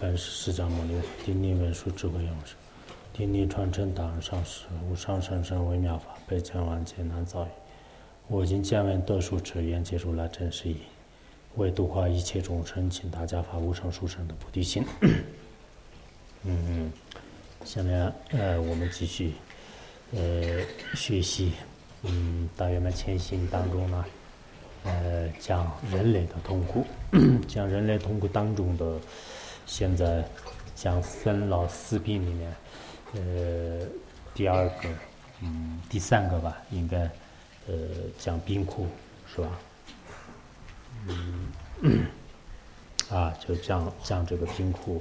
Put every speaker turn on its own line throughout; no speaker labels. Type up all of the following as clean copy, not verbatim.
本师释迦牟尼，顶礼文殊智慧勇士，顶礼传承大人上师，无上甚深微妙法，百千万劫难遭遇。我今见闻得受持，愿解如来真实义，为度化一切众生，请大家发无上殊胜的菩提心。下面我们继续学习大圆满前行当中呢，讲人类的痛苦，讲人类痛苦当中的，现在讲生老死病里面，第二个，第三个吧，应该讲病苦是吧？就讲这个病苦，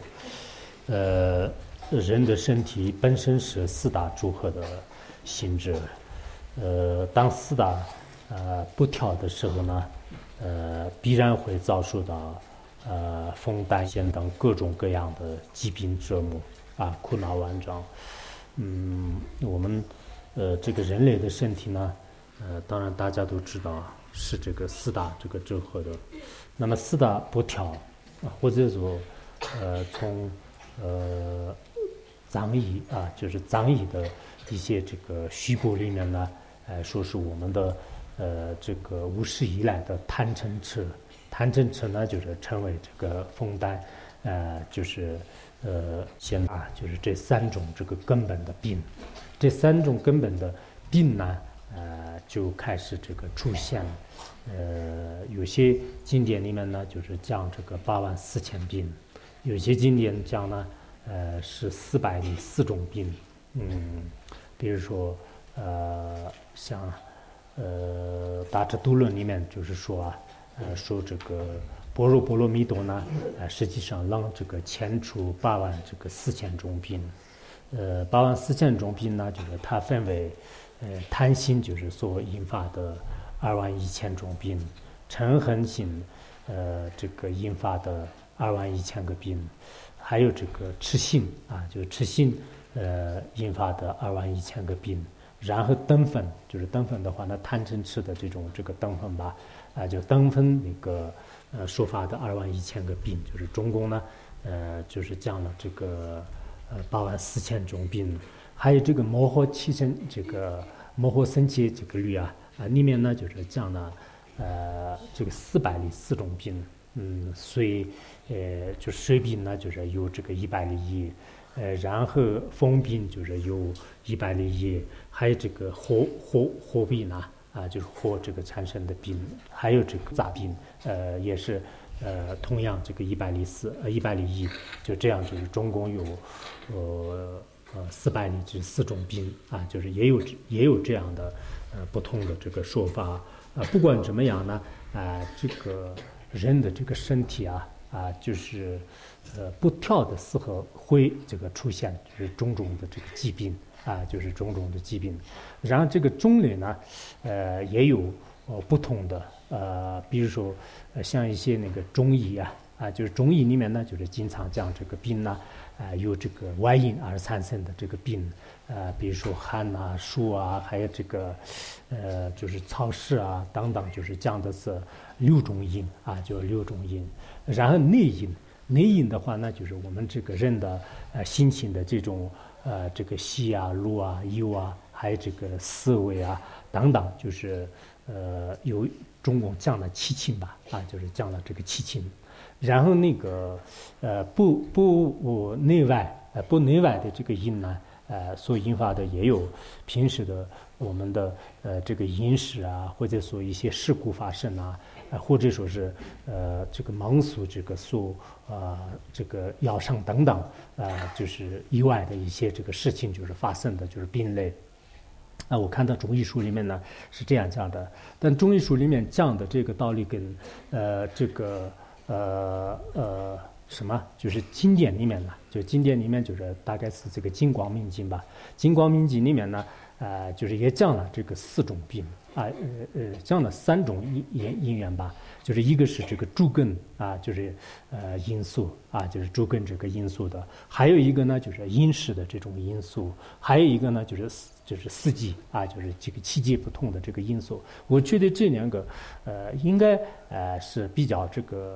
人的身体本身是四大组合的性质，当四大不调的时候呢，必然会遭受到风胆癣等各种各样的疾病折磨苦恼万状。我们这个人类的身体呢，当然大家都知道是这个四大这个组合的。那么四大不调或者说从藏医就是藏医的一些这个虚部里面呢，说是我们的这个无始以来的贪嗔痴，贪嗔痴呢就是称为这个风胆，就是现就是这三种这个根本的病，这三种根本的病呢，就开始这个出现了。有些经典里面呢，就是讲这个84000病，有些经典讲呢，是404种病。比如说像大智度论里面就是说说这个般若波罗蜜多呢，实际上让这个遣除84000种病。84000种病呢，就是它分为贪心就是所引发的21000种病，嗔恨心这个引发的21000个病，还有这个痴心就是痴心引发的21000个病，然后灯分就是灯分的话呢，贪嗔痴的这个灯分吧，就灯分那个说法的21000个病，就是总共呢就是讲了这个84000种病，还有这个摩诃七身这个摩诃僧伽这个律里面呢就是讲了这个404种病，水就水病呢就是有这个101，然后风病就是有101，还有这个火病呢就是火这个产生的病，还有这个杂病也是同样这个101，就这样就是总共有404种病就是也有这样的不同的这个说法。不管怎么样呢，这个人的这个身体就是不调的时候会这个出现就是种种的这个疾病就是种种的疾病。然后这个种类呢也有不同的，比如说像一些那个中医就是中医里面呢就是经常讲这个病呢有这个外因而产生的这个病，比如说寒暑还有这个就是草湿等等，就是讲的是6种因就是6种因。然后内因的话呢，就是我们这个人的心情的这种这个喜怒忧还有这个思维等等，就是有总共讲了7情吧就是讲了这个7情。然后那个不内外的这个因呢，所引发的也有平时的我们的这个饮食或者说一些事故发生或者说是这个盲俗这个所这个药伤等等就是意外的一些这个事情就是发生的就是病类。我看到中医书里面呢是这样讲的，但中医书里面讲的这个道理跟这个什么就是经典里面呢，就经典里面就是大概是这个金光明经吧，金光明经里面呢就是也讲了这个4种病讲了3种因缘吧，就是一个是这个主根就是因素就是主根这个因素的，还有一个呢就是饮食的这种因素，还有一个呢就是四季就是这个季节不同的这个因素。我觉得这2个应该是比较这个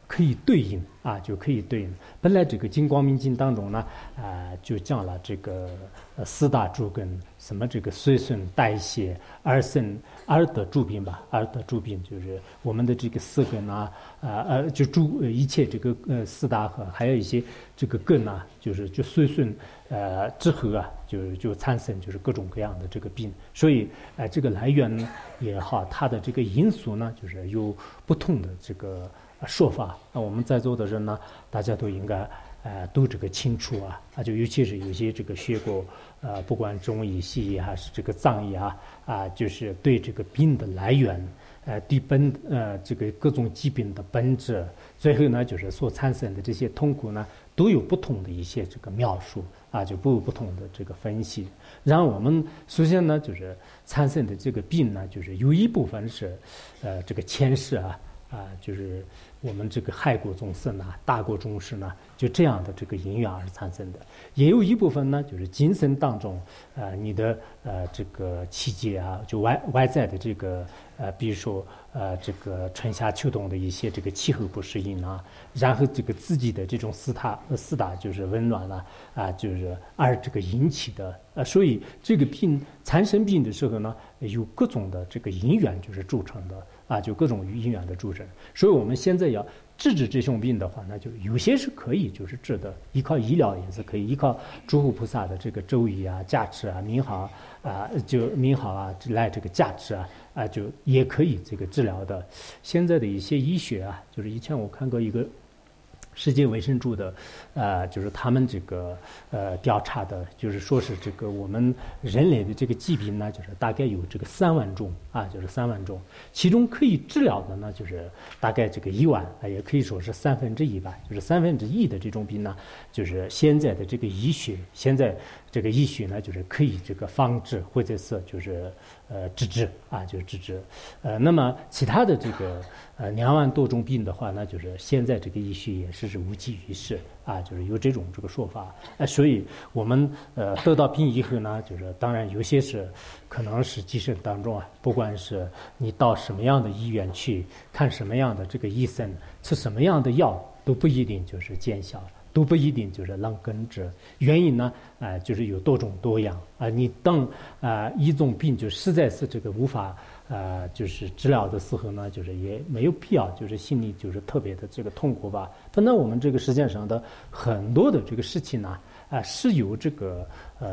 可以对应啊，就可以对应。本来这个《金光明经》当中呢，就讲了这个四大诸根，什么这个随顺代谢、二德诸病吧，二德诸病就是我们的这个四根啊，就一切这个四大和还有一些这个根啊，就随顺之后啊，就产生就是各种各样的这个病。所以这个来源也好，它的这个因素呢，就是有不同的这个说法。那我们在座的人呢，大家都应该都这个清楚啊，就尤其是有些这个学过不管中医、西医还是这个藏医就是对这个病的来源，这个各种疾病的本质，最后呢就是所产生的这些痛苦呢，都有不同的一些这个描述就不同的这个分析。然后我们首先呢就是产生的这个病呢，就是有一部分是这个前世就是我们这个害过众生大过众生就这样的这个因缘而产生的。也有一部分呢，就是今生当中你的这个气节就外在的这个比如说这个春夏秋冬的一些这个气候不适应然后这个自己的这种四大就是温暖就是而这个引起的所以这个病产生病的时候呢，有各种的这个因缘就是铸成的就各种因缘的铸成。所以我们现在要治这种病的话呢，就有些是可以就是治的，依靠医疗也是可以，依靠诸佛菩萨的这个咒语加持名号就名号来这个加持就也可以这个治疗的。现在的一些医学就是以前我看过一个世界卫生组的就是他们这个调查的，就是说是这个我们人类的这个疾病呢，就是大概有这个3万种就是3万种，其中可以治疗的呢，就是大概这个1万也可以说是1/3吧，就是1/3的这种病呢，就是现在的这个医学，现在这个医学呢，就是可以这个防治或者是就是治治就是治治。那么其他的这个2万多种病的话呢，就是现在这个医学也是无济于事就是有这种这个说法。所以我们得到病以后呢，就是当然有些是可能是疾病当中不管是你到什么样的医院去看什么样的这个医生，吃什么样的药，都不一定就是见效，都不一定就是能根治。原因呢就是有多种多样你当一种病就实在是这个无法就是治疗的时候呢，就是也没有必要就是心里就是特别的这个痛苦吧。反正我们这个世界上的很多的这个事情呢是有这个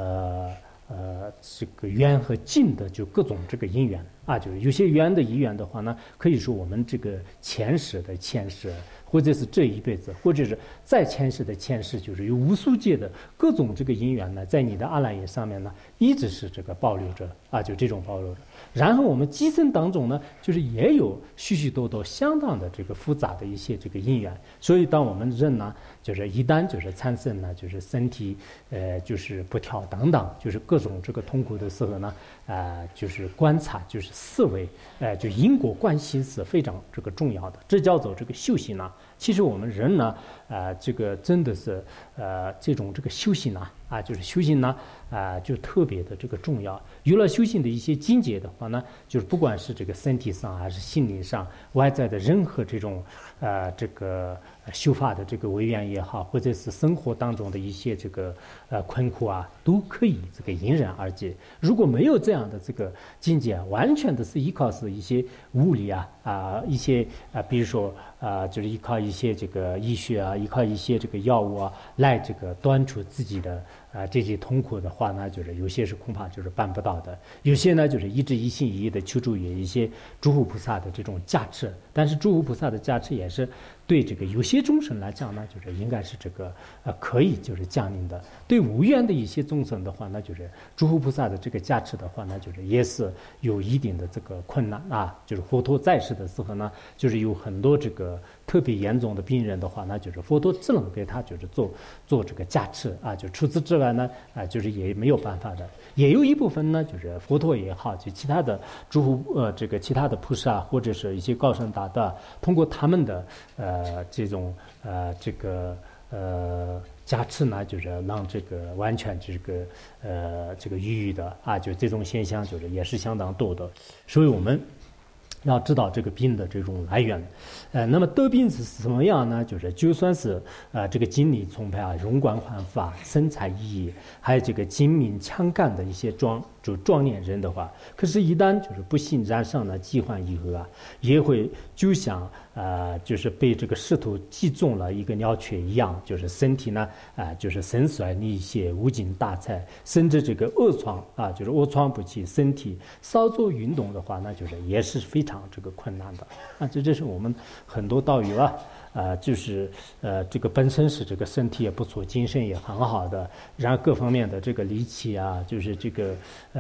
这个缘和尽的就各种这个因缘就是有些缘的因缘的话呢，可以说我们这个前世的前世，或者是这一辈子，或者是在前世的前世，就是有无数界的各种这个因缘呢，在你的阿赖耶上面呢，一直是这个保留着就这种保留着。然后我们今生当中呢，就是也有许许多多相当的这个复杂的一些这个因缘。所以当我们人呢，就是一旦就是产生呢，就是身体就是不调等等，就是各种这个痛苦的时候呢，就是观察，就是思维，就因果关系是非常这个重要的，这叫做这个修行其实我们人呢，这个真的是这种这个修行就是修行就特别的这个重要。有了修行的一些境界的话呢，就是不管是这个身体上还是心灵上，外在的任何这种这个修法的这个违缘也好，或者是生活当中的一些这个困苦都可以这个迎刃而解。如果没有这样的这个境界完全的是依靠是一些物理一些比如说就是依靠一些这个医学依靠一些这个药物来这个断除自己的这些痛苦的话呢，就是有些是恐怕就是办不到的。有些呢就是一直一心一意的求助于一些诸佛菩萨的这种加持，但是诸佛菩萨的加持也是对这个有些众生来讲呢，就是应该是这个可以就是降临的。对无缘的一些众生的话呢，就是诸佛菩萨的这个加持的话呢，就是也是有一定的这个困难就是佛陀在世的时候呢，就是有很多这个特别严重的病人的话呢，就是佛陀只能给他就是做这个加持就除此之外呢就是也没有办法的。也有一部分呢，就是佛陀也好，就其他的诸佛这个其他的菩萨或者是一些高僧大德，通过他们的这种这个加持呢，就是让这个完全这个抑郁的就这种现象就是也是相当多的。所以我们要知道这个病的这种来源，那么得病是什么样呢？就是就算是这个精力充沛啊、容光焕发、身材奕奕，还有这个精明强干的一些壮年人的话，可是，一旦就是不幸染上了疾患以后啊，也会就像就是被这个石头击中了一个鸟雀一样，就是身体呢就是身衰力竭、无精打采，甚至这个卧床啊，就是卧床不起，身体稍做运动的话，那就是也是非常这个困难的啊。这是我们很多道友就是这个本身是这个身体也不错，精神也很好的，然后各方面的这个力气啊，就是这个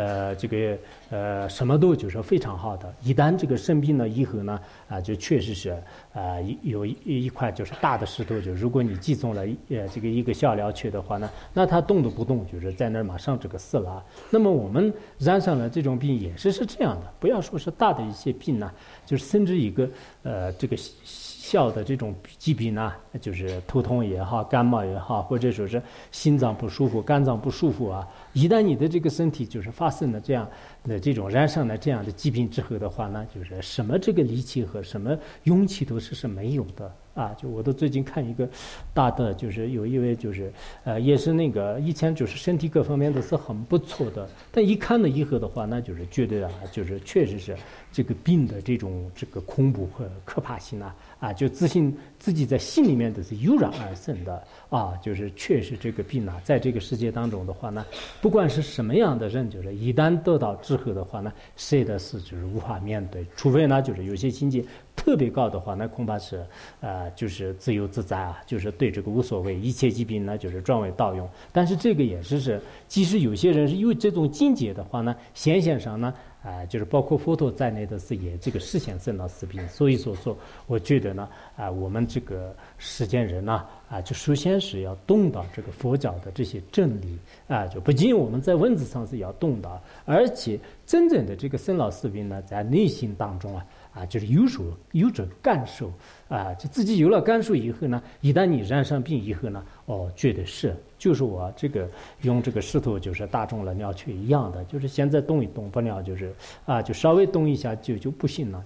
什么都就是非常好的。一旦这个生病了以后呢，就确实是有一块就是大的石头，就如果你击中了这个一个小鸟雀的话呢，那它动都不动，就是在那儿马上这个死了。那么我们染上了这种病也是这样的，不要说是大的一些病呢，就是甚至一个这个小的这种疾病呢，就是头痛也好，感冒也好，或者说是心脏不舒服、肝脏不舒服啊，一旦你的这个身体就是发生了这样的这种染上了这样的疾病之后的话呢，就是什么这个力气和什么勇气都是没有的啊。就我都最近看一个大的，就是有一位就是也是那个以前就是身体各方面都是很不错的，但一看了以后的话，那就是觉得就是确实是这个病的这个恐怖和可怕性就自己在心里面都是油然而生的就是确实这个病在这个世界当中的话呢，不管是什么样的人，就是一旦得到之后的话呢，谁的事就是无法面对，除非呢就是有些境界特别高的话，那恐怕是就是自由自在就是对这个无所谓，一切疾病呢就是转为道用。但是这个也是即使有些人是有这种境界的话呢，显现上呢就是包括佛陀在内的是也这个实现生老死病。所以说我觉得呢我们这个世间人呢就首先是要懂到这个佛教的这些真理就不仅我们在文字上是要懂到，而且真正的这个生老死病呢，在内心当中就是有着感受就自己有了感受以后呢，一旦你染上病以后呢，觉得就是我这个用这个石头就是打中了鸟雀一样的，就是现在动一动不了，就是就稍微动一下就不行了，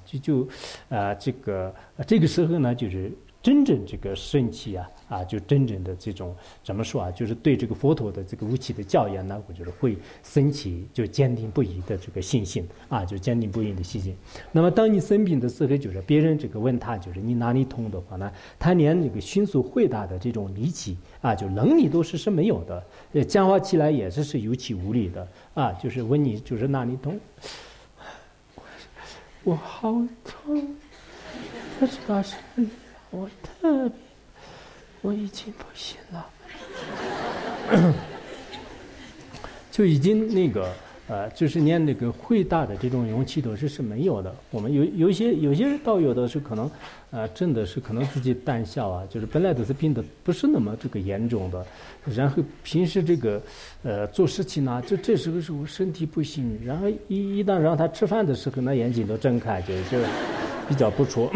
这个时候呢，就是真正这个生气就真正的这种怎么说就是对这个佛陀的这个无期的教言呢，我觉得会升起就坚定不移的这个信心就坚定不移的信心。那么当你生病的时候，就是别人这个问他就是你哪里痛的话呢，他连这个迅速回答的这种力气就能力都是没有的，讲话起来也是有气无力的就是问你就是哪里痛，我好痛，不知道是我特别，我已经不行了，就已经那个就是连那个回答的这种勇气都是没有的。我们有些道友的是可能真的是可能自己胆小就是本来都是病的不是那么这个严重的，然后平时这个做事情呢，这时候是我身体不行，然后一旦让他吃饭的时候，那眼睛都睁开，就比较不错。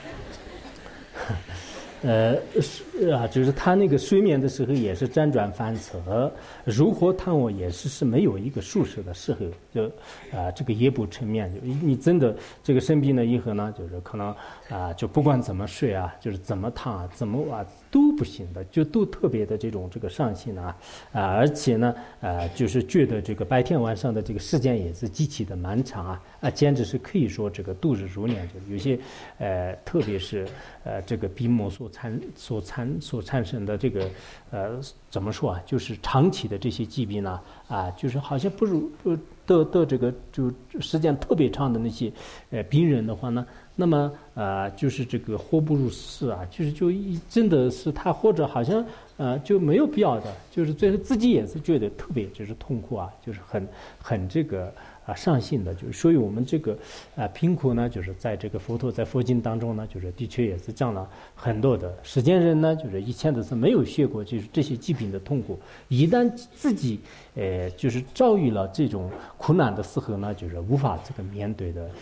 就是他那个睡眠的时候也是辗转反侧，如何躺卧也是没有一个舒适的时候，就这个夜不成眠，就你真的这个生病了以后呢，就是可能就不管怎么睡就是怎么躺怎么都不行的，就都特别的这个伤心而且呢就是觉得这个白天晚上的这个时间也是极其的漫长简直是可以说这个度日如年，就有些特别是这个病魔所产生的这个怎么说就是长期的这些疾病就是好像不如得这个就时间特别长的那些病人的话呢，那么就是这个活不如死就真的是他活着好像就没有必要的，就是最后自己也是觉得特别就是痛苦就是很这个上心的，就是所以我们这个贫苦呢，就是在这个佛陀在佛经当中呢，就是的确也是讲了很多的。世间人呢，就是以前都是没有学过，就是这些疾病的痛苦。一旦自己就是遭遇了这种苦难的时候呢，就是无法这个面对的，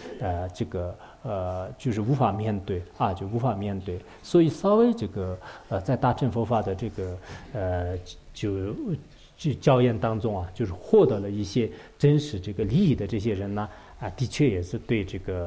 就是无法面对就无法面对。所以稍微这个在大乘佛法的这个就教研当中就是获得了一些真实这个利益的这些人呢的确也是对这个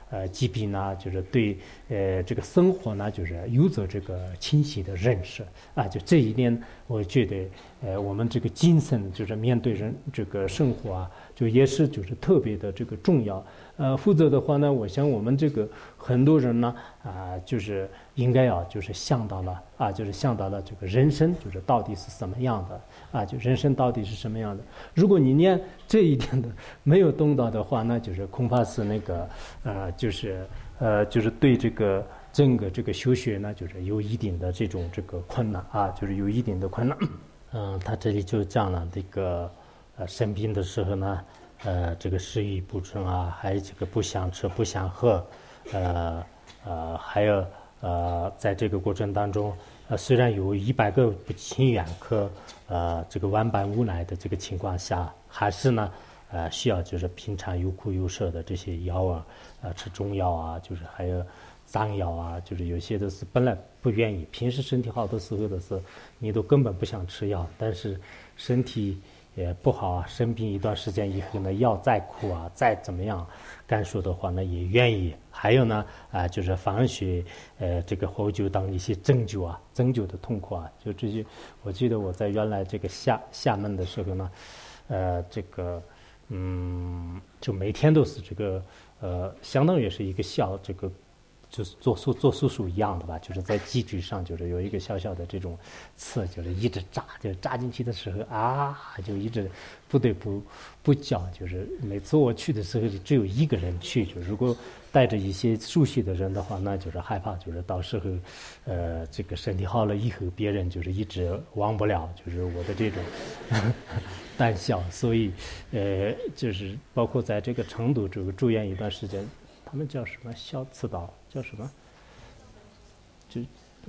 疾病呢，就是对这个生活呢，就是有着这个清晰的认识啊。就这一点，我觉得我们这个精神就是面对人这个生活啊，就也是就是特别的这个重要。否则的话呢，我想我们这个很多人呢就是应该就是想到了就是想到了这个人生就是到底是什么样的就人生到底是什么样的。如果你连这一点的没有动到的话，那就是恐怕是那个就是对这个整个这个修学呢，就是有一定的这种这个困难就是有一定的困难。他这里就讲了这个生病的时候呢。这个食欲不振还有这个不想吃不想喝，还有在这个过程当中，虽然有100个不情愿可这个万般无奈的这个情况下，还是呢需要就是平常有苦有舍的这些药吃中药就是还有脏药就是有些的是本来不愿意，平时身体好的时候的是你都根本不想吃药，但是身体也不好生病一段时间以后呢，药再苦再怎么样干说的话呢，也愿意。还有呢就是防血这个喝酒当一些针灸针灸的痛苦就这些。我记得我在原来这个厦门的时候呢，这个就每天都是这个相当于是一个小这个。就是做手术一样的吧，就是在脊椎上就是有一个小小的这种刺，就是一直扎，就扎进去的时候就一直不得不叫，就是每次我去的时候只有一个人去，就如果带着一些熟悉的人的话，那就是害怕，就是到时候这个身体好了以后，别人就是一直忘不了，就是我的这种胆小，所以就是包括在这个成都这个住院一段时间。他们叫什么小刺刀，叫什么？就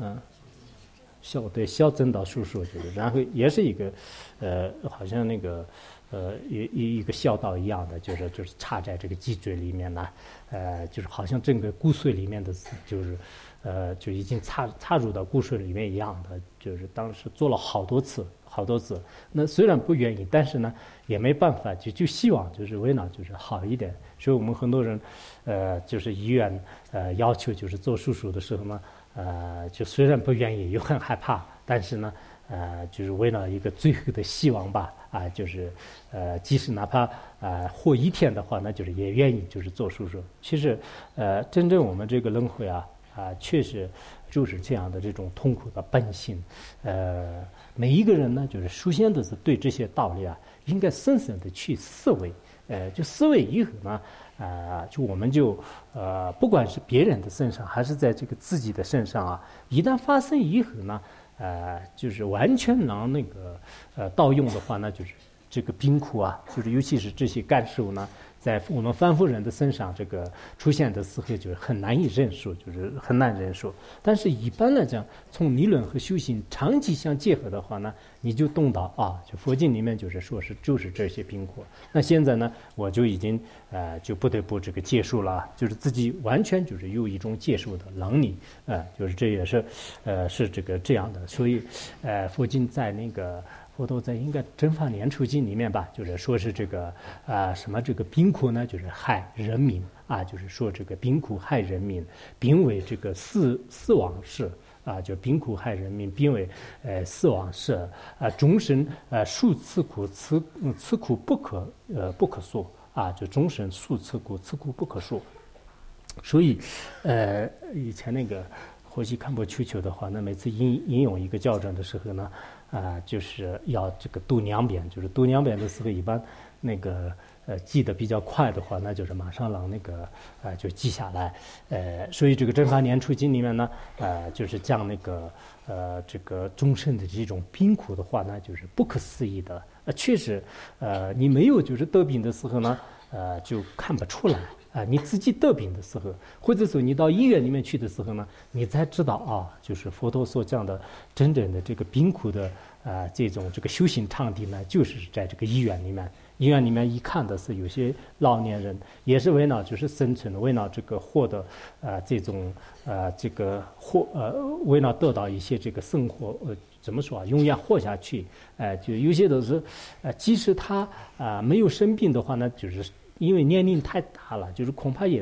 小针刀手术，就是然后也是一个好像那个一个小刀一样的，就是插在这个脊椎里面呢，就是好像整个骨髓里面的，就是就已经插入到骨髓里面一样的，就是当时做了好多次。那虽然不愿意，但是呢也没办法，就希望就是为了就是好一点。所以我们很多人就是医院要求就是做手术的时候呢就虽然不愿意又很害怕，但是呢就是为了一个最后的希望吧就是即使哪怕活1天的话，那就是也愿意就是做手术。其实真正我们这个轮回确实就是这样的这种痛苦的本性。每一个人呢，就是首先都是对这些道理应该深深的去思维。就思维以后呢，就我们就不管是别人的身上，还是在这个自己的身上一旦发生以后呢，就是完全能那个盗用的话呢，就是这个病苦就是尤其是这些感受呢。在我们凡夫人的身上，这个出现的时候就是很难以忍受，就是很难忍受。但是一般来讲，从理论和修行长期相结合的话呢，你就懂到就佛经里面就是说就是这些病苦。那现在呢，我就已经就不得不这个接受了，就是自己完全就是有一种接受的能力，就是这也是是这样的。所以佛经在那个。佛陀在应该《正法念处经》里面吧，就是说是这个什么这个病苦呢，就是害人民就是说这个病苦害人民，并为这个死亡事就病苦害人民，并为死亡事终身受此苦，此苦不可说就终身受此苦，此苦不可说。所以以前那个获悉堪波求求的话，那每次引用一个教证的时候呢。就是要这个读2遍，就是读2遍的时候，一般那个记得比较快的话，那就是马上让那个就记下来。所以这个《正法念处经》里面呢，就是讲那个这个众生的这种病苦的话呢，就是不可思议的。确实，你没有就是得病的时候呢，就看不出来。你自己得病的时候，或者说你到医院里面去的时候呢，你才知道就是佛陀所讲的真正的这个病苦的这种这个修行场地呢，就是在这个医院里面。医院里面一看的是有些老年人，也是为了就是生存的，为了这个获得这种这个为了得到一些这个生活怎么说永远活下去。就有些都是即使他没有生病的话呢，就是。因为年龄太大了，就是恐怕也是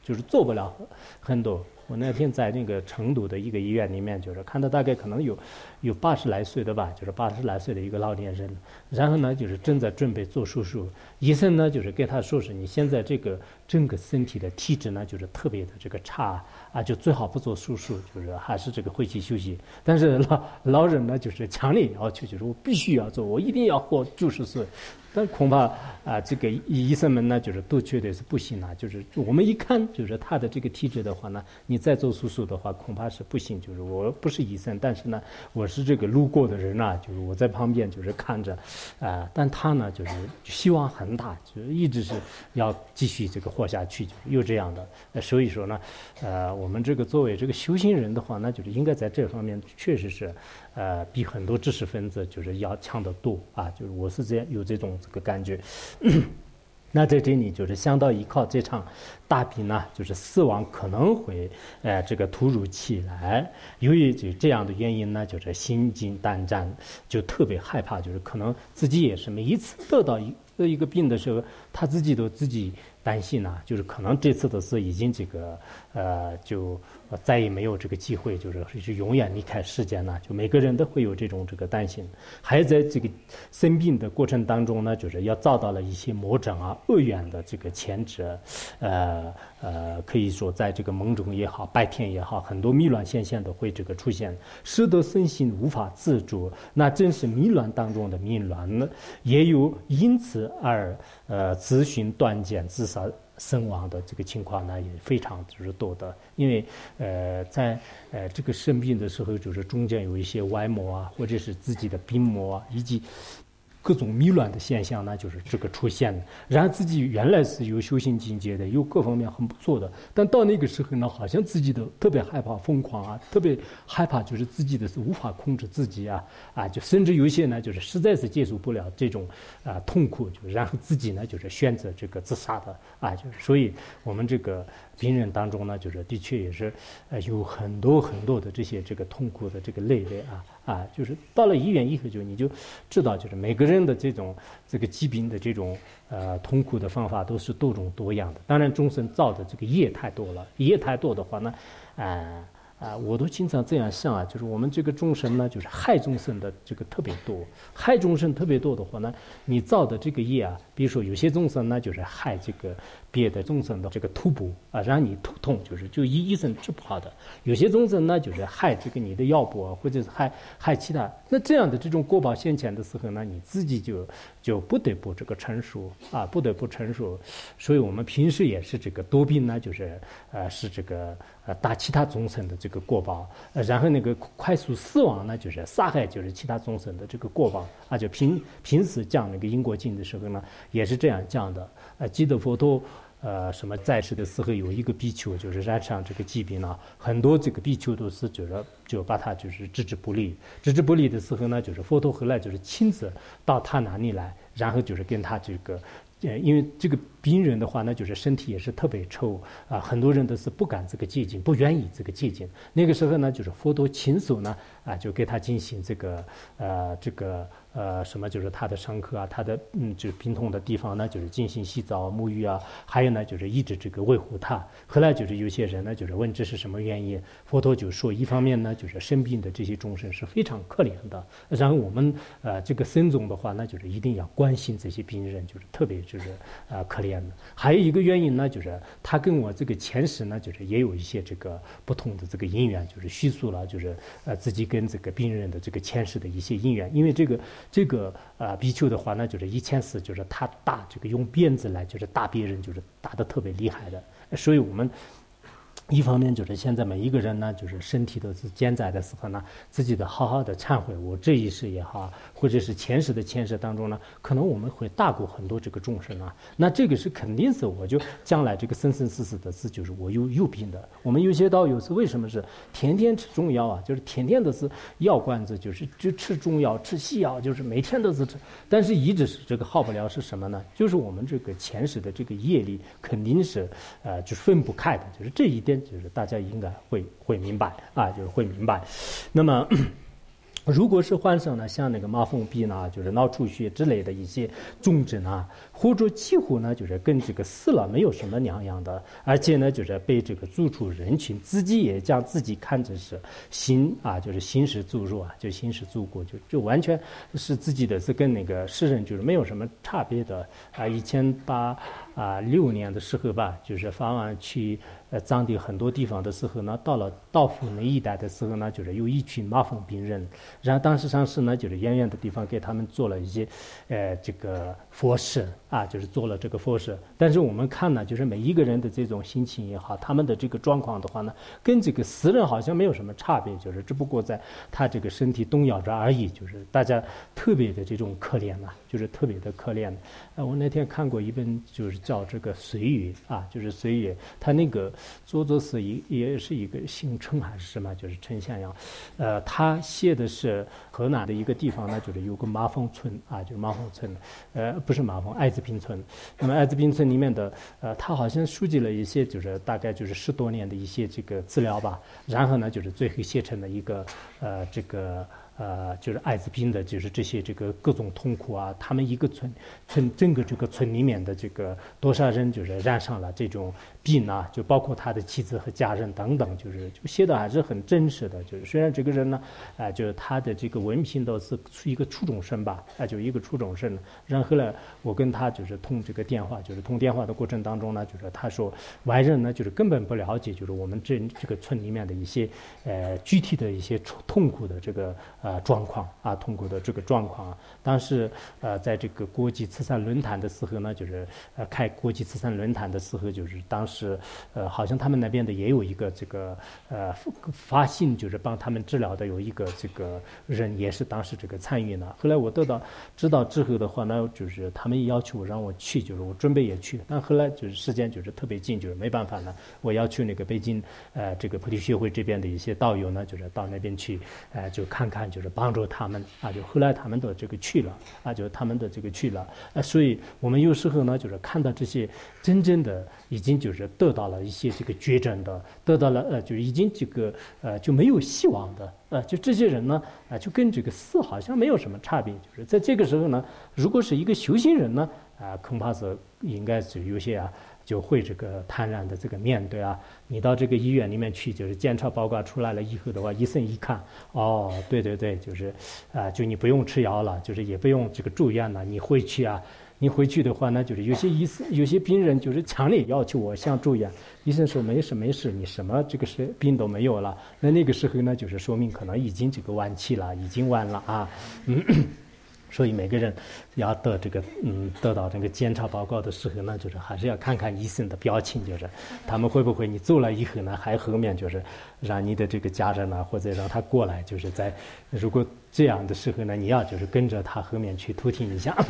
就是做不了很多。我那天在那个成都的一个医院里面，就是看到大概可能有80来岁的吧，就是80来岁的一个老年人，然后呢就是正在准备做手术，医生呢就是给他说是你现在这个整个身体的体质呢就是特别的这个差啊，就最好不做手术，就是还是这个回去休息。但是老人呢就是强烈要求，就是我必须要做，我一定要活90岁。但恐怕这个医生们呢，就是都觉得是不行啊。就是我们一看，就是他的这个体质的话呢，你再做手术的话，恐怕是不行。就是我不是医生，但是呢，我是这个路过的人啊，就是我在旁边就是看着，但他呢就是希望很大，就是一直是要继续这个活下去，就是又这样的。所以说呢，我们这个作为这个修行人的话呢，就是应该在这方面确实是。比很多知识分子就是要强得多啊！就是我是有这种这个感觉。那在这里就是相当依靠这场大病呢，就是死亡可能会这个突如其来。由于这样的原因呢，就是心惊胆战，就特别害怕，就是可能自己也是每一次得到一个病的时候，他自己都自己担心啊，就是可能这次的是已经这个就再也没有这个机会，就是永远离开世间了。就每个人都会有这个担心。还在这个生病的过程当中呢，就是要遭到了一些魔障啊、恶缘的这个牵制，可以说在这个梦中也好、白天也好，很多迷乱现象都会这个出现，使得身心无法自主。那正是迷乱当中的迷乱呢，也有因此而自寻断见、自杀身亡的这个情况呢，也非常就是多的。因为在这个生病的时候，就是中间有一些歪魔啊，或者是自己的病魔啊，以及各种迷乱的现象呢，就是这个出现的。然后自己原来是有修行境界的，有各方面很不错的，但到那个时候呢，好像自己都特别害怕、疯狂啊，特别害怕，就是自己的是无法控制自己啊，就甚至有些呢，就是实在是接受不了这种痛苦，就然后自己呢，就是选择这个自杀的啊，就是所以我们这个病人当中呢，就是的确也是有很多很多的这些这个痛苦的这个累就是到了医院以后，你就知道，就是每个人的这个疾病的这种痛苦的方法都是多种多样的。当然，众生造的这个业太多了，业太多的话呢，我都经常这样想啊，就是我们这个众生呢，就是害众生的这个特别多，害众生特别多的话呢，你造的这个业啊，比如说有些众生呢，就是害这个别的众生的这个突补啊，让你头痛，就医生治不好的；有些众生呢，就是害这个你的腰部啊，或者是害其他。那这样的这种果报现前的时候呢，你自己就不得不这个承受啊，不得不承受。所以我们平时也是这个多病呢，就是是这个打其他众生的这个过报，然后那个快速死亡呢，就是杀害就是其他众生的这个过报啊。就平时讲那个因果经的时候呢，也是这样讲的。记得佛陀什么在世的时候有一个比丘就是染上这个疾病呢，很多这个比丘都是就把他就是置之不理的时候呢，就是佛陀后来就是亲自到他那里来，然后就是跟他这个。因为这个病人的话呢，就是身体也是特别臭啊，很多人都是不敢这个接近，不愿意这个接近。那个时候呢，就是佛陀亲手呢就给他进行这个什么，就是他的伤口啊，他的就是病痛的地方呢，就是进行洗澡、沐浴啊，还有呢就是一直这个维护他。后来就是有些人呢，就是问这是什么原因，佛陀就说，一方面呢就是生病的这些众生是非常可怜的，然后我们这个僧众的话呢，就是一定要关心这些病人，就是特别就是可怜的。还有一个原因呢，就是他跟我这个前世呢，就是也有一些这个不同的这个因缘，就是叙述了就是自己跟这个病人的这个前世的一些因缘。因为这个比丘的话呢，就是以前是就是他打这个用鞭子来就是打别人，就是打得特别厉害的。所以我们一方面就是现在每一个人呢，就是身体都是健在的时候呢，自己的好好的忏悔，我这一世也好，或者是前世的前世当中呢，可能我们会大过很多这个众生啊。那这个是肯定是，我就将来这个生生世世的事，就是我有病的。我们有些道友是为什么是天天吃中药啊？就是天天都是药罐子，就吃中药、吃西药，就是每天都是吃。但是一直是这个好不了是什么呢？就是我们这个前世的这个业力肯定是就是分不开的，就是这一点。就是大家应该会明白啊，就是会明白。那么如果是患上呢，像那个麻风病呢，就是脑出血之类的一些重症啊，或者几乎呢就是跟这个死了没有什么两样的，而且呢就是被这个逐出人群，自己也将自己看成是就是行尸走肉啊，就行尸走骨，就完全是自己的，是跟那个世人就是没有什么差别的啊。1886年的时候吧，就是法王去藏地很多地方的时候呢，到了道府那一带的时候呢，就是有一群麻风病人。然后当时上是呢，就是远远的地方给他们做了一些，这个佛事啊，就是做了这个佛事。但是我们看呢，就是每一个人的这种心情也好，他们的这个状况的话呢，跟这个死人好像没有什么差别，就是只不过在他这个身体动摇着而已，就是大家特别的这种可怜呐，就是特别的可怜。我那天看过一本，就是叫这个《随缘》啊，就是《随缘》，他那个作者是也是一个姓陈还是什么，就是陈向阳，他写的是河南的一个地方呢，就是有个麻风村啊，就是麻风村，不是麻风，艾滋病村。那么艾滋病村里面的，他好像收集了一些，就是大概就是10多年的一些这个资料吧，然后呢，就是最后写成了一个，这个。就是艾滋病的，就是这些这个各种痛苦啊，他们一个村整个这个村里面的这个多少人就是染上了这种病啊，就包括他的妻子和家人等等，就写的还是很真实的。就是虽然这个人呢，就是他的这个文凭都是一个初中生吧，就一个初中生。然后呢，我跟他就是通这个电话，就是通电话的过程当中呢，就是他说外人呢就是根本不了解，就是我们这个村里面的一些具体的一些痛苦的这个。状况啊，痛苦的这个状况啊。当时在这个国际慈善论坛的时候呢，就是开国际慈善论坛的时候，就是当时好像他们那边的也有一个这个发信，就是帮他们治疗的有一个这个人也是当时这个参与呢。后来我知道之后的话呢，就是他们要求让我去，就是我准备也去，但后来就是时间就是特别近，就是没办法呢，我要去那个北京这个菩提学会这边的一些道友呢，就是到那边去就看看。就是帮助他们啊，就后来他们的这个去了啊，就是他们的这个去了所以我们有时候呢，就是看到这些真正的已经就是得到了一些这个绝症的，得到了就已经这个就没有希望的就这些人呢就跟这个死好像没有什么差别。就是在这个时候呢，如果是一个修行人呢恐怕是应该是有些就会这个坦然的这个面对啊。你到这个医院里面去，就是检查报告出来了以后的话，医生一看，哦，对，就是就你不用吃药了，就是也不用这个住院了，你回去啊。你回去的话呢，就是有些病人就是强烈要求我想住院，医生说没事，你什么这个是病都没有了。那个时候呢，就是说明可能已经这个晚期了，已经晚了啊。所以每个人要得到这个检查报告的时候呢，就是还是要看看医生的表情，就是他们会不会你走了以后呢，还后面就是让你的这个家人呢，或者让他过来，就是在如果这样的时候呢，你要就是跟着他后面去偷听一下。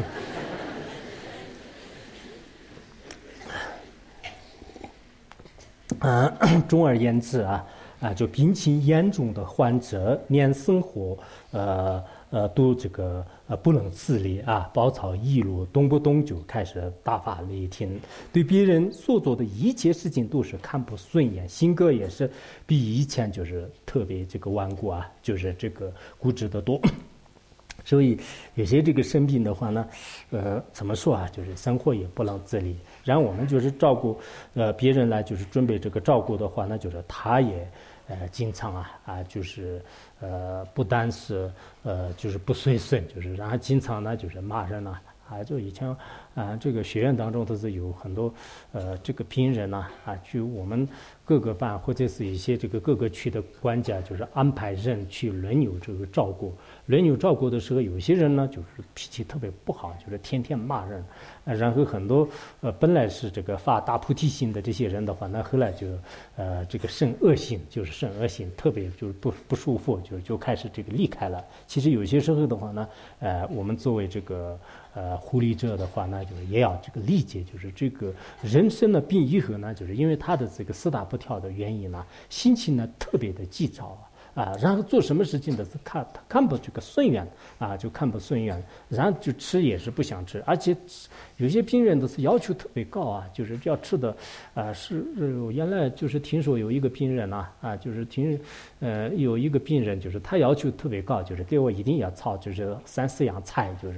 总而言之就病情严重的患者，连生活都这个不能自理暴躁易怒，动不动就开始大发雷霆，对别人所做的一切事情都是看不顺眼，性格也是比以前就是特别这个顽固就是这个固执得多。所以有些这个生病的话呢，怎么说就是生活也不能自理。然后我们就是照顾别人来就是准备这个照顾的话呢，就是他也经常就是不单是就是不随顺，就是然后经常呢就是骂人就以前这个学院当中都是有很多这个病人去我们各个班或者是一些这个各个区的管家，就是安排人去轮流这个照顾。轮流照顾的时候，有些人呢就是脾气特别不好，就是天天骂人然后很多本来是这个发大菩提心的这些人的话，那后来就这个生恶心，就是生恶心，特别就是不舒服，就开始这个离开了。其实有些时候的话呢，我们作为这个护理者的话呢，就是也要这个理解，就是这个人生的病以后呢，就是因为他的这个四大不调的原因呢，心情呢特别的急躁然后做什么事情的是看不这个顺眼就看不顺眼，然后就吃也是不想吃，而且有些病人都是要求特别高就是要吃的我原来就是听说有一个病人就是有一个病人就是他要求特别高，就是给我一定要炒就是3-4样菜就是。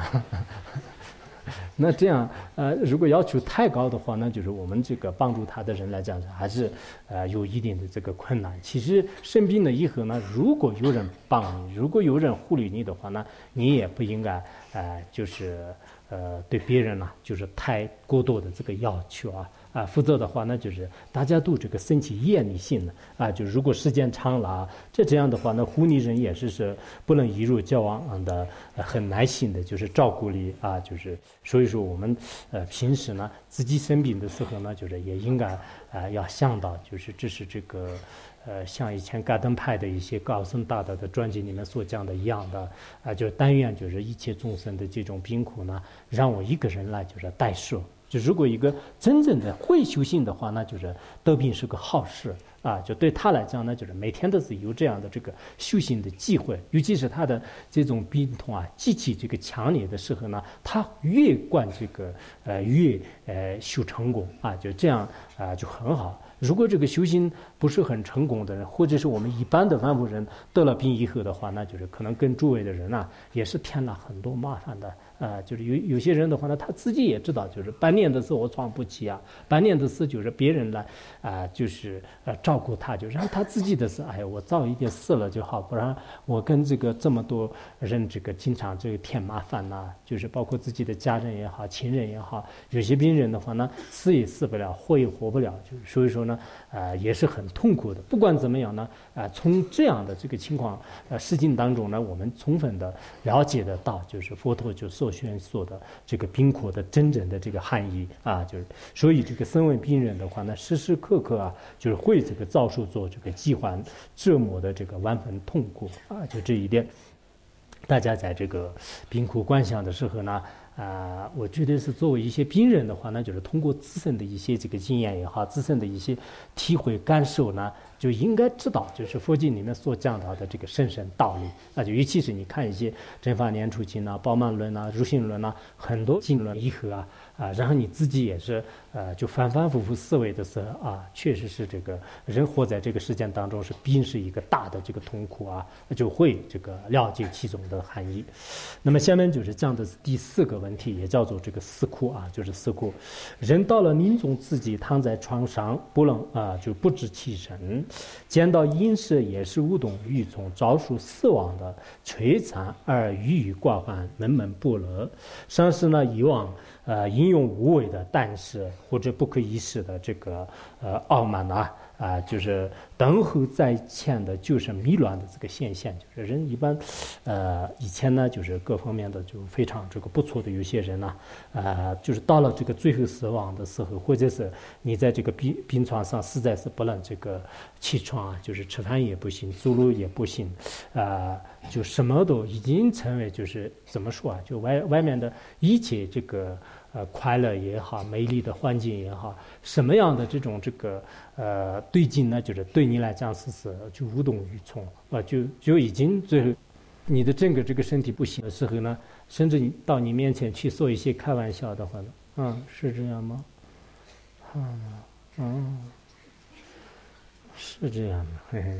那这样如果要求太高的话，那就是我们这个帮助他的人来讲还是有一定的这个困难。其实生病了以后呢，如果有人帮你，如果有人护理你的话呢，你也不应该就是对别人就是太过多的这个要求否则的话呢，就是大家都这个生起厌腻性了就如果时间长了这样的话呢，护理人也是不能一如既往的很耐心的，就是照顾你就是所以说我们平时呢自己生病的时候呢，就是也应该要想到，就是这是这个像以前盖登派的一些高僧大德的传记里面所讲的一样的就但愿就是一切众生的这种病苦呢，让我一个人来就是代受。就如果一个真正的会修行的话，那就是得病是个好事就对他来讲呢，就是每天都是有这样的这个修行的机会，尤其是他的这种病痛极其这个强烈的时候呢，他越观这个越修成功就这样就很好。如果这个修行不是很成功的人，或者是我们一般的凡夫人得了病以后的话，那就是可能跟诸位的人也是添了很多麻烦的就是有些人的话呢，他自己也知道，就是半年的事我闯不起半年的事就是别人来就是照顾他，就让他自己的事我早一点死了就好，不然我跟这么多人这个经常这个添麻烦就是包括自己的家人也好，亲人也好，有些病人的话呢，死也死不了，活也活不了，就是所以说呢也是很痛苦的。不管怎么样呢从这样的这个情况事情当中呢，我们充分的了解得到，就是佛陀就所宣说的这个病苦的真正的这个含义就是所以这个身为病人的话呢，时时刻刻就是会这个遭受做这个疾患折磨的这个万分痛苦就这一点，大家在这个病苦观想的时候呢我觉得是作为一些病人的话呢，就是通过自身的一些这个经验也好，自身的一些体会感受呢，就应该知道，就是佛经里面所讲到的这个深深道理就尤其是你看一些正法念处经宝满论如行论很多经论以后然后你自己也是就反反复复思维的时候确实是这个人活在这个世间当中是病是一个大的这个痛苦就会这个了解其中的含义。那么下面就是讲的是第4个问题，也叫做这个死苦就是死苦。人到了临终自己躺在床上不能就不知其身，见到饮食也是无动于衷，早属死亡的摧残而郁郁寡欢，闷闷不乐。上师呢以往应用无为的但是或者不可一世的这个傲慢就是等候在前的就是迷乱的这个现象，就是人一般以前呢就是各方面的就非常这个不错的有些人就是到了这个最后死亡的时候，或者是你在这个病床上实在是不能这个起床就是吃饭也不行，走路也不行就什么都已经成为就是怎么说就外面的一切这个快乐也好，美丽的环境也好，什么样的这种这个对境呢，就是对你来讲是就无动于衷就已经最后你的整个这个身体不行的时候呢，甚至你到你面前去说一些开玩笑的话呢是这样吗是这样的嘿嘿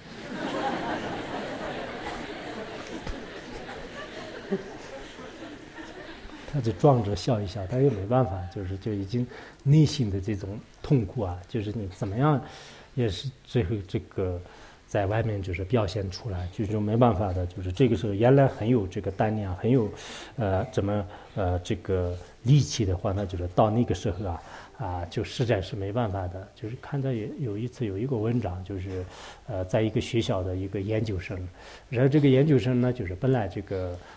他就装着笑一笑，他又没办法，就已经内心的这种痛苦就是你怎么样也是最后这个在外面就是表现出来，就没办法的，就是这个时候原来很有这个胆量，很有这个力气的话，那就是到那个时候就实在是没办法的。就是看到有一次有一个文章，就是在一个学校的一个研究生，然后这个研究生呢，就是本来这个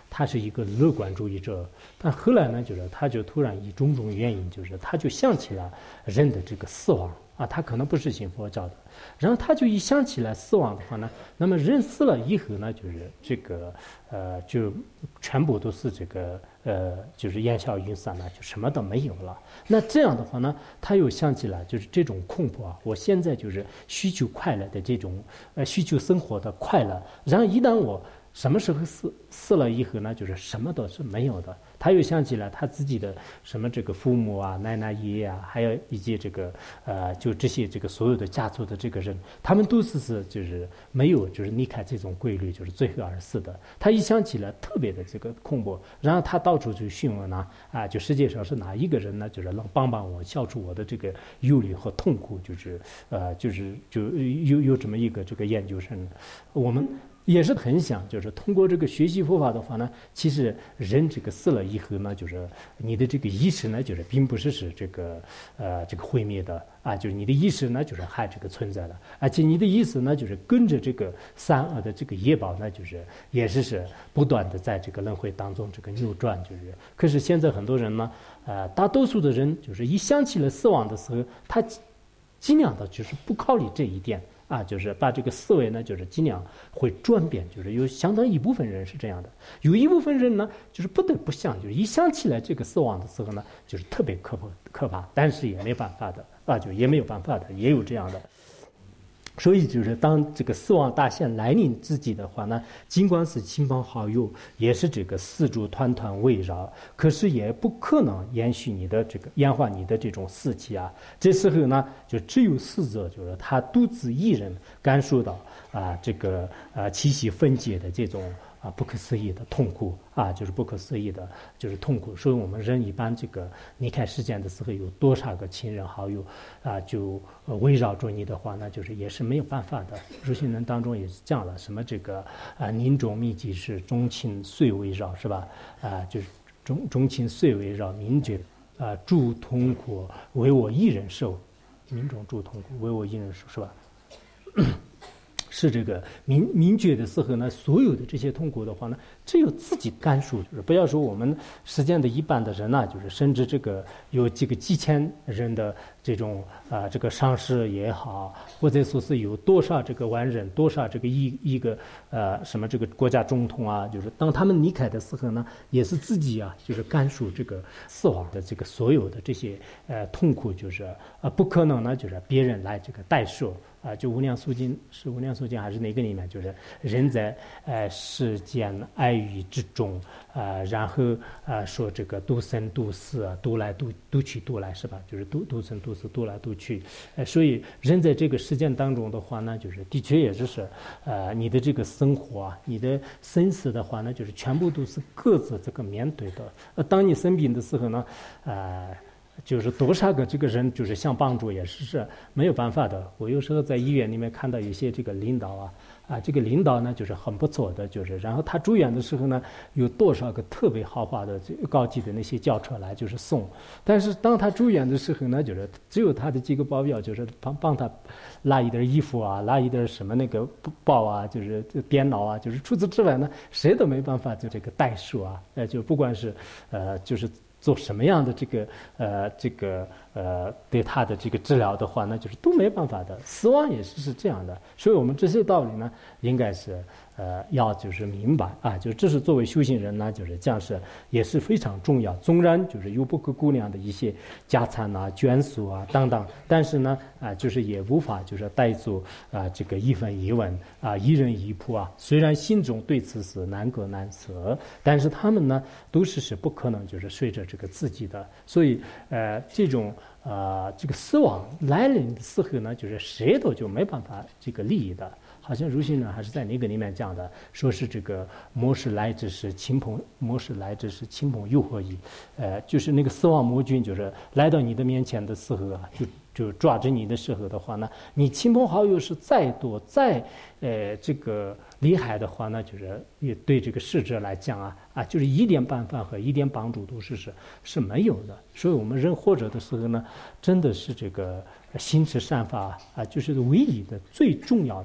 他是一个乐观主义者，但后来呢，就是他就突然以种种原因，就是他就想起了人的这个死亡啊，他可能不是信佛教的，然后他就一想起来死亡的话呢，那么人死了以后呢，就是这个就全部都是这个就是烟消云散了，就什么都没有了。那这样的话呢，他又想起来就是这种恐怖啊，我现在就是需求快乐的这种需求生活的快乐，然后一旦我什么时候死了以后呢，就是什么都是没有的。他又想起了他自己的什么这个父母啊、奶奶、爷爷啊，还有以及这个就这些这个所有的家族的这个人，他们都是就是没有就是离开这种规律，就是最后而死的。他一想起来特别的这个恐怖，然后他到处去询问就世界上是哪一个人呢，就是能帮我消除我的这个忧虑和痛苦，就有这么一个这个研究生，我们也是很想，就是通过这个学习佛法的话呢，其实人这个死了以后呢，就是你的这个意识呢，就是并不是这个这个毁灭的啊，就是你的意识呢，就是还这个存在的，而且你的意识呢，就是跟着这个三恶的这个业报呢，就是也是不断的在这个轮回当中这个扭转，就是。可是现在很多人呢，大多数的人就是一想起了死亡的时候，他尽量的就是不考虑这一点。就是把这个思维呢，就是尽量会转变，就是有相当一部分人是这样的，有一部分人呢，就是不得不想，就是一想起来这个死亡的时候呢，就是特别可怕，但是也没办法的就也没有办法的，也有这样的。所以就是当这个死亡大限来临之际的话呢，尽管是亲朋好友，也是这个四处团团围绕，可是也不可能延续你的这个延缓你的这种死期啊。这时候呢，就只有死者，就是他独自一人感受到这个气息分解的这种不可思议的痛苦就是不可思议的，就是痛苦。所以我们人一般这个离开世间的时候，有多少个亲人好友就围绕着你的话，那就是也是没有办法的。入行人当中也是讲了什么这个临终密集是终亲遂围绕，是吧？就是终亲遂围绕，明觉诸痛苦为我一人受，民众诸痛苦为我一人受，是吧？是这个明觉的时候呢，所有的这些痛苦的话呢，只有自己感受，就是不要说我们世间的一般的人就是甚至这个有几千人的这种这个上师也好，或者说是有多少这个万人，多少这个一个什么这个国家总统就是当他们离开的时候呢，也是自己就是感受这个死亡的这个所有的这些痛苦，就是不可能呢，就是别人来这个代受。就无量寿经是无量寿经还是哪个里面？就是人在世间爱欲之中然后说这个度生度死度来度去度来，是吧？就是度生度死度来度去。所以人在这个世间当中的话呢，就是的确也就是你的这个生活你的生死的话呢，就是全部都是各自这个面对的。当你生病的时候呢，就是多少个这个人就是想帮助也是没有办法的。我有时候在医院里面看到有些这个领导这个领导呢就是很不错的，就是然后他住院的时候呢，有多少个特别豪华的高级的那些轿车来就是送，但是当他住院的时候呢，就是只有他的几个保镖就是帮他拉一点衣服拉一点什么那个包就是电脑就是除此之外呢，谁都没办法就这个代数就不管是就是做什么样的这个对他的这个治疗的话呢，就是都没办法的。死亡也是这样的，所以我们这些道理呢，应该是要就是明白就这是作为修行人呢，就是这样是也是非常重要。纵然就是有不可估量的一些家产眷属等等，但是呢就是也无法就是带走这个一分一文一人一仆虽然心中对此是难割难舍，但是他们呢都是不可能就是随着这个自己的，所以这种这个死亡来临的时候呢，就是谁都就没办法这个利益的。好像如行人还是在那个里面讲的，说是这个魔是来之是亲朋，魔是来之是亲朋友合矣。就是那个死亡魔君，就是来到你的面前的时候就抓着你的时候的话呢，你亲朋好友是再多再这个厉害的话呢，就是也对这个逝者来讲就是一点办法和一点帮助都是没有的。所以我们人活着的时候呢，真的是这个心持善法就是唯一的最重要的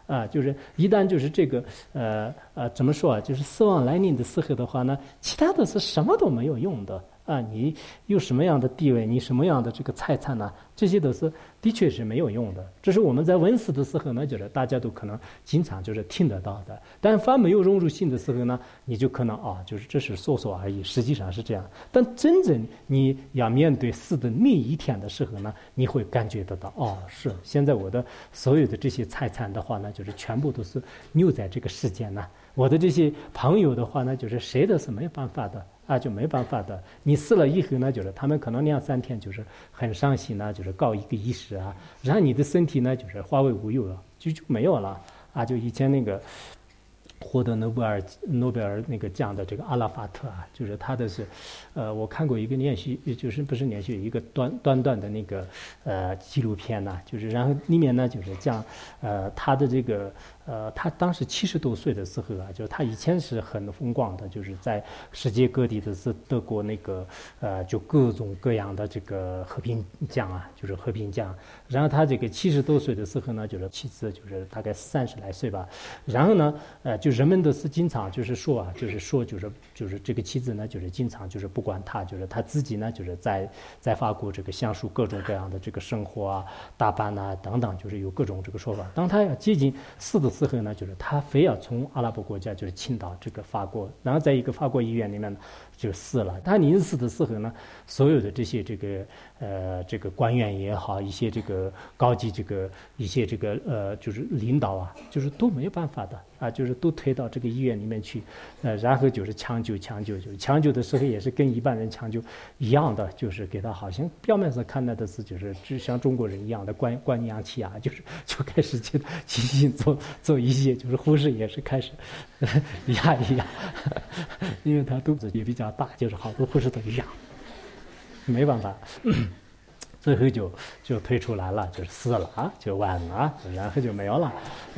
啊，就是一旦就是这个怎么说啊，就是死亡来临的时候的话呢，其他的是什么都没有用的。啊，你有什么样的地位，你什么样的这个财产呢？这些都是的确是没有用的。这是我们在问世的时候呢，就是大家都可能经常就是听得到的。但凡没有融入性的时候呢，你就可能就是这是说说而已，实际上是这样。但真正你要面对死的那一天的时候呢，你会感觉得到，是现在我的所有的这些财产的话呢，就是全部都是留在这个世间呢。我的这些朋友的话呢，就是谁都是没办法的。就没办法的。你死了以后呢，就是他们可能2、3天就是很伤心呢，就是告一个仪式啊，然后你的身体呢就是化为乌有了，就没有了啊。就以前那个获得诺贝尔那个奖的这个阿拉法特啊，就是他的是，我看过一个连续，就是不是连续一个短的那个纪录片呐，就是然后里面呢就是讲他的这个他当时70多岁的时候啊，就是他以前是很风光的，就是在世界各地的是得过那个就各种各样的这个和平奖啊，就是和平奖。然后他这个70多岁的时候呢，就是妻子就是大概30来岁吧，然后呢就人们都是经常就是说啊，就是这个妻子呢，就是经常就是不管他，就是他自己呢，就是在法国这个享受各种各样的这个生活啊、打扮啊等等，就是有各种这个说法。当他要接近死的时候呢，就是他非要从阿拉伯国家就是请到这个法国，然后在一个法国医院里面就死了。他临死的时候呢，所有的这些这个官员也好，一些这个高级这个一些这个就是领导啊，就是都没有办法的啊，就是都推到这个医院里面去，然后就是抢救，就是抢救的时候也是跟一般人抢救一样的，就是给他好像表面上看到的是就是就像中国人一样的灌氧气啊，就开始进行做一些，就是护士也是开始压一压，因为他肚子也比较大，就是好多护士都压，没办法。最后就推出来了，就是死了啊，就完了，然后就没有了，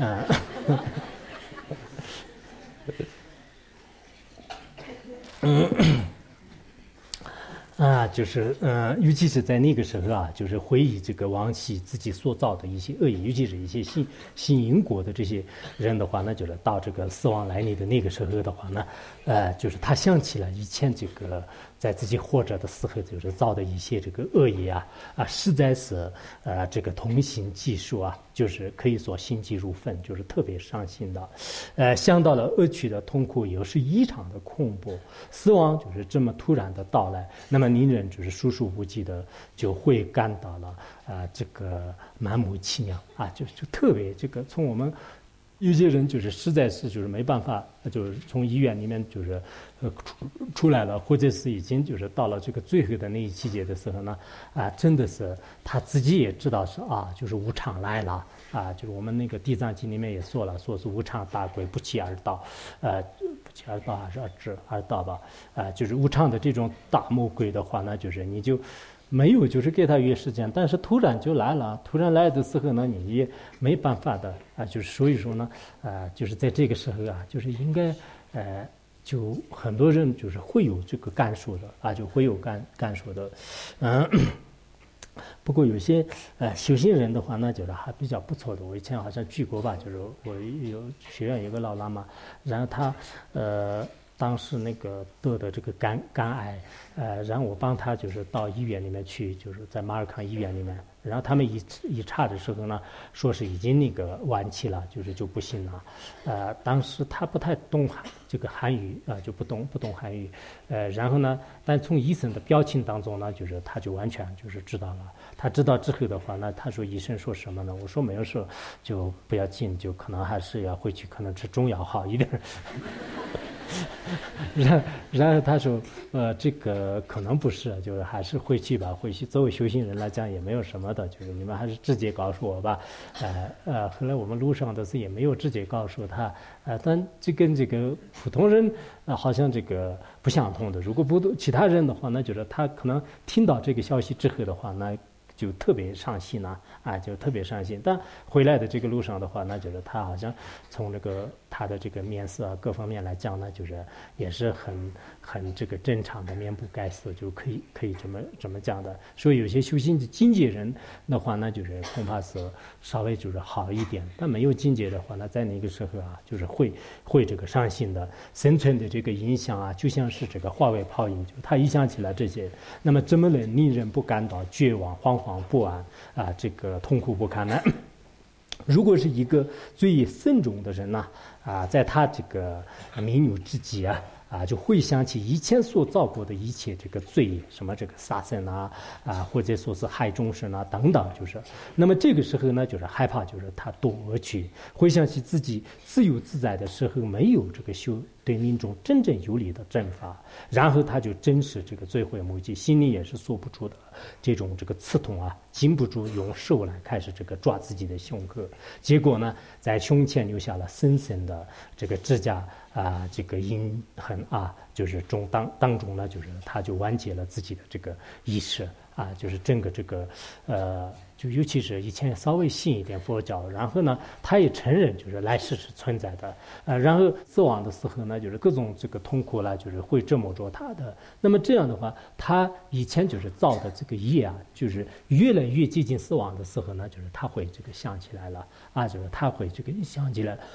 就是尤其是在那个时候啊，就是回忆这个往昔自己所造的一些恶业，尤其是一些信因果的这些人的话呢，就是到这个死亡来临的那个时候的话呢，就是他想起了以前这个在自己活着的时候就是造的一些这个恶业啊，实在是这个痛心疾首啊，就是可以说心急如焚，就是特别伤心的。想到了恶趣的痛苦，又是异常的恐怖，死亡就是这么突然的到来，那么令人就是束手无计的，就会感到了这个满目凄凉啊，就特别这个从我们。有些人就是实在是就是没办法，就是从医院里面就是出来了，或者是已经就是到了这个最后的那一季节的时候呢，真的是他自己也知道是就是无常来了就是我们那个《地藏经》里面也说了，说是无常大鬼不期而到，不期而到还是而到吧，就是无常的这种大魔鬼的话呢，就是你就。没有，就是给他约时间，但是突然就来了。突然来的时候呢，你也没办法的就是所以说呢，就是在这个时候就是应该就很多人就是会有这个感受的就会有感受的，不过有些修行人的话呢，就是还比较不错的。我以前好像去过吧，就是我有学院有个老喇嘛，然后他当时那个得的这个肝癌，然后我帮他就是到医院里面去，就是在马尔康医院里面，然后他们一查的时候呢，说是已经那个晚期了，就不行了。当时他不太懂这个韩语就不懂韩语，然后呢，但从医生的表情当中呢，就是他就完全就是知道了。他知道之后的话呢，他说医生说什么呢？我说没有说，就不要紧，就可能还是要回去，可能吃中药好一点。然后他说，这个可能不是，就是还是回去吧。回去作为修行人来讲也没有什么的，就是你们还是直接告诉我吧。后来我们路上的是也没有直接告诉他，但这跟这个普通人好像这个不相同的。如果其他人的话，那就是他可能听到这个消息之后的话，那就特别伤心就特别伤心。但回来的这个路上的话，那就是他好像从这个他的这个面色各方面来讲呢，就是也是很这个正常的，面不改色，就可以这么讲的。所以有些修行的境界人的话呢，就是恐怕是稍微就是好一点，但没有境界的话呢，在那个时候就是会这个伤心的，生存的这个影响就像是这个化为泡影，就他一想起来这些，那么怎么能令人不感到绝望、惶惶不安这个痛苦不堪呢？如果是一个罪业深重的人在他这个民女之际就会想起以前所造过的一切这个罪业，什么这个杀生或者说是害众生等等，就是那么这个时候呢，就是害怕，就是他躲去，回想起自己自由自在的时候没有这个修对民众真正有利的正法，然后他就真是这个罪悔目击，心里也是说不出的这种这个刺痛禁不住用手来开始这个抓自己的胸口，结果呢，在胸前留下了深深的这个指甲这个印痕就是当中呢，就是他就完结了自己的这个意识就是整个这个就尤其是以前稍微信一点佛教，然后呢，他也承认就是来世是存在的然后死亡的时候呢，就是各种这个痛苦就是会折磨着他的。那么这样的话，他以前就是造的这个业就是越来越接近死亡的时候呢，就是他会这个想起来了就是他会这个想起来了。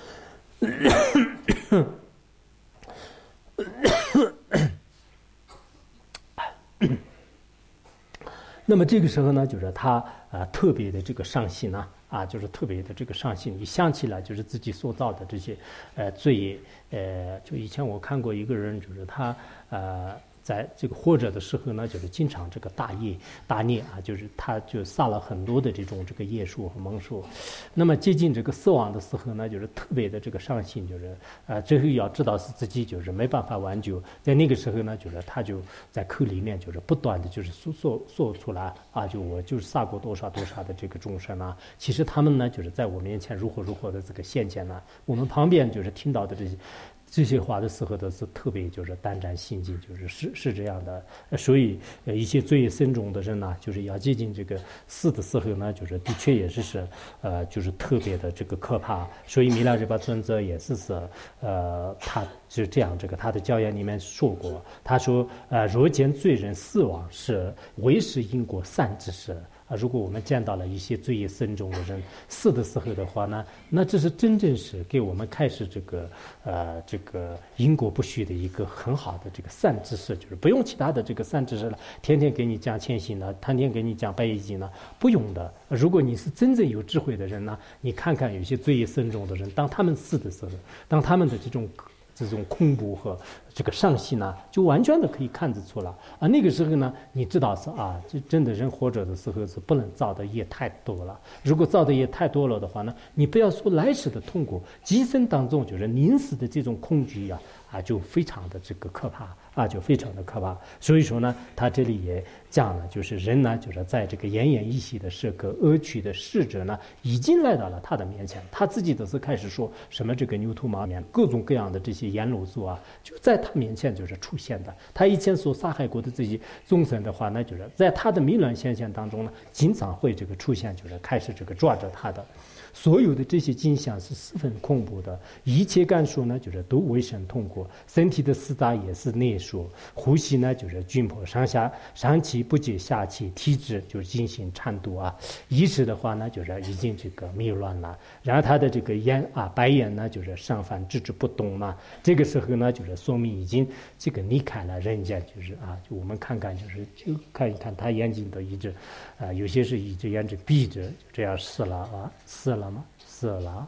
那么这个时候呢，就是他特别的这个伤心就是特别的这个伤心。一想起来就是自己所造的这些罪业，就以前我看过一个人，就是他在这个活着的时候呢，就是经常这个大孽就是他就撒了很多的这种这个业树和蒙树。那么接近这个死亡的时候呢，就是特别的这个伤心，就是最后要知道是自己就是没办法挽救，在那个时候呢，就是他就在口里面就是不断的就是说出来就我就是撒过多少多少的这个众生其实他们呢就是在我面前如何的这个现前我们旁边就是听到的这些话的时候都是特别就是胆战心惊，就是这样的。所以一些罪业深重的人就是要接近这个死的时候呢，就是的确也是就是特别的这个可怕。所以弥勒日巴尊者也是他就这样，这个他的教言里面说过，他说若见罪人死亡是为是因果善之事。如果我们见到了一些罪业深重的人死的时候的话呢，那这是真正是给我们开始这个因果不虚的一个很好的这个善知识，就是不用其他的这个善知识了，天天给你讲千行天天给你讲百业经不用的。如果你是真正有智慧的人你看看有些罪业深重的人，当他们死的时候，当他们的这种恐怖和这个伤心就完全的可以看得出来那个时候呢，你知道是这真的人活着的时候是不能造的业太多了。如果造的业太多了的话呢，你不要说来世的痛苦，今生当中就是临死的这种恐惧就非常的这个可怕就非常的可怕。所以说呢，他这里也讲了，就是人呢，就是在这个奄奄一息的时刻，恶趣的逝者呢，已经来到了他的面前，他自己都是开始说什么这个牛头马面各种各样的这些阎罗族就在他面前就是出现的。他以前所杀害过的这些众生的话呢，就是在他的弥乱现象当中呢，经常会这个出现，就是开始这个抓着他的。所有的这些景象是十分恐怖的，一切感受呢，就是都为神痛苦，身体的四大也是内缩，呼吸呢就是窘迫，上气不接下气，体质就是进行颤抖意识的话呢，就是已经这个迷乱了，然后他的这个眼白眼呢就是上翻置之不动这个时候呢，就是说明已经这个离开了人间，就是就我们看看就看一看他眼睛都一直有些是一只眼睛闭着，就这样死了吗？死了。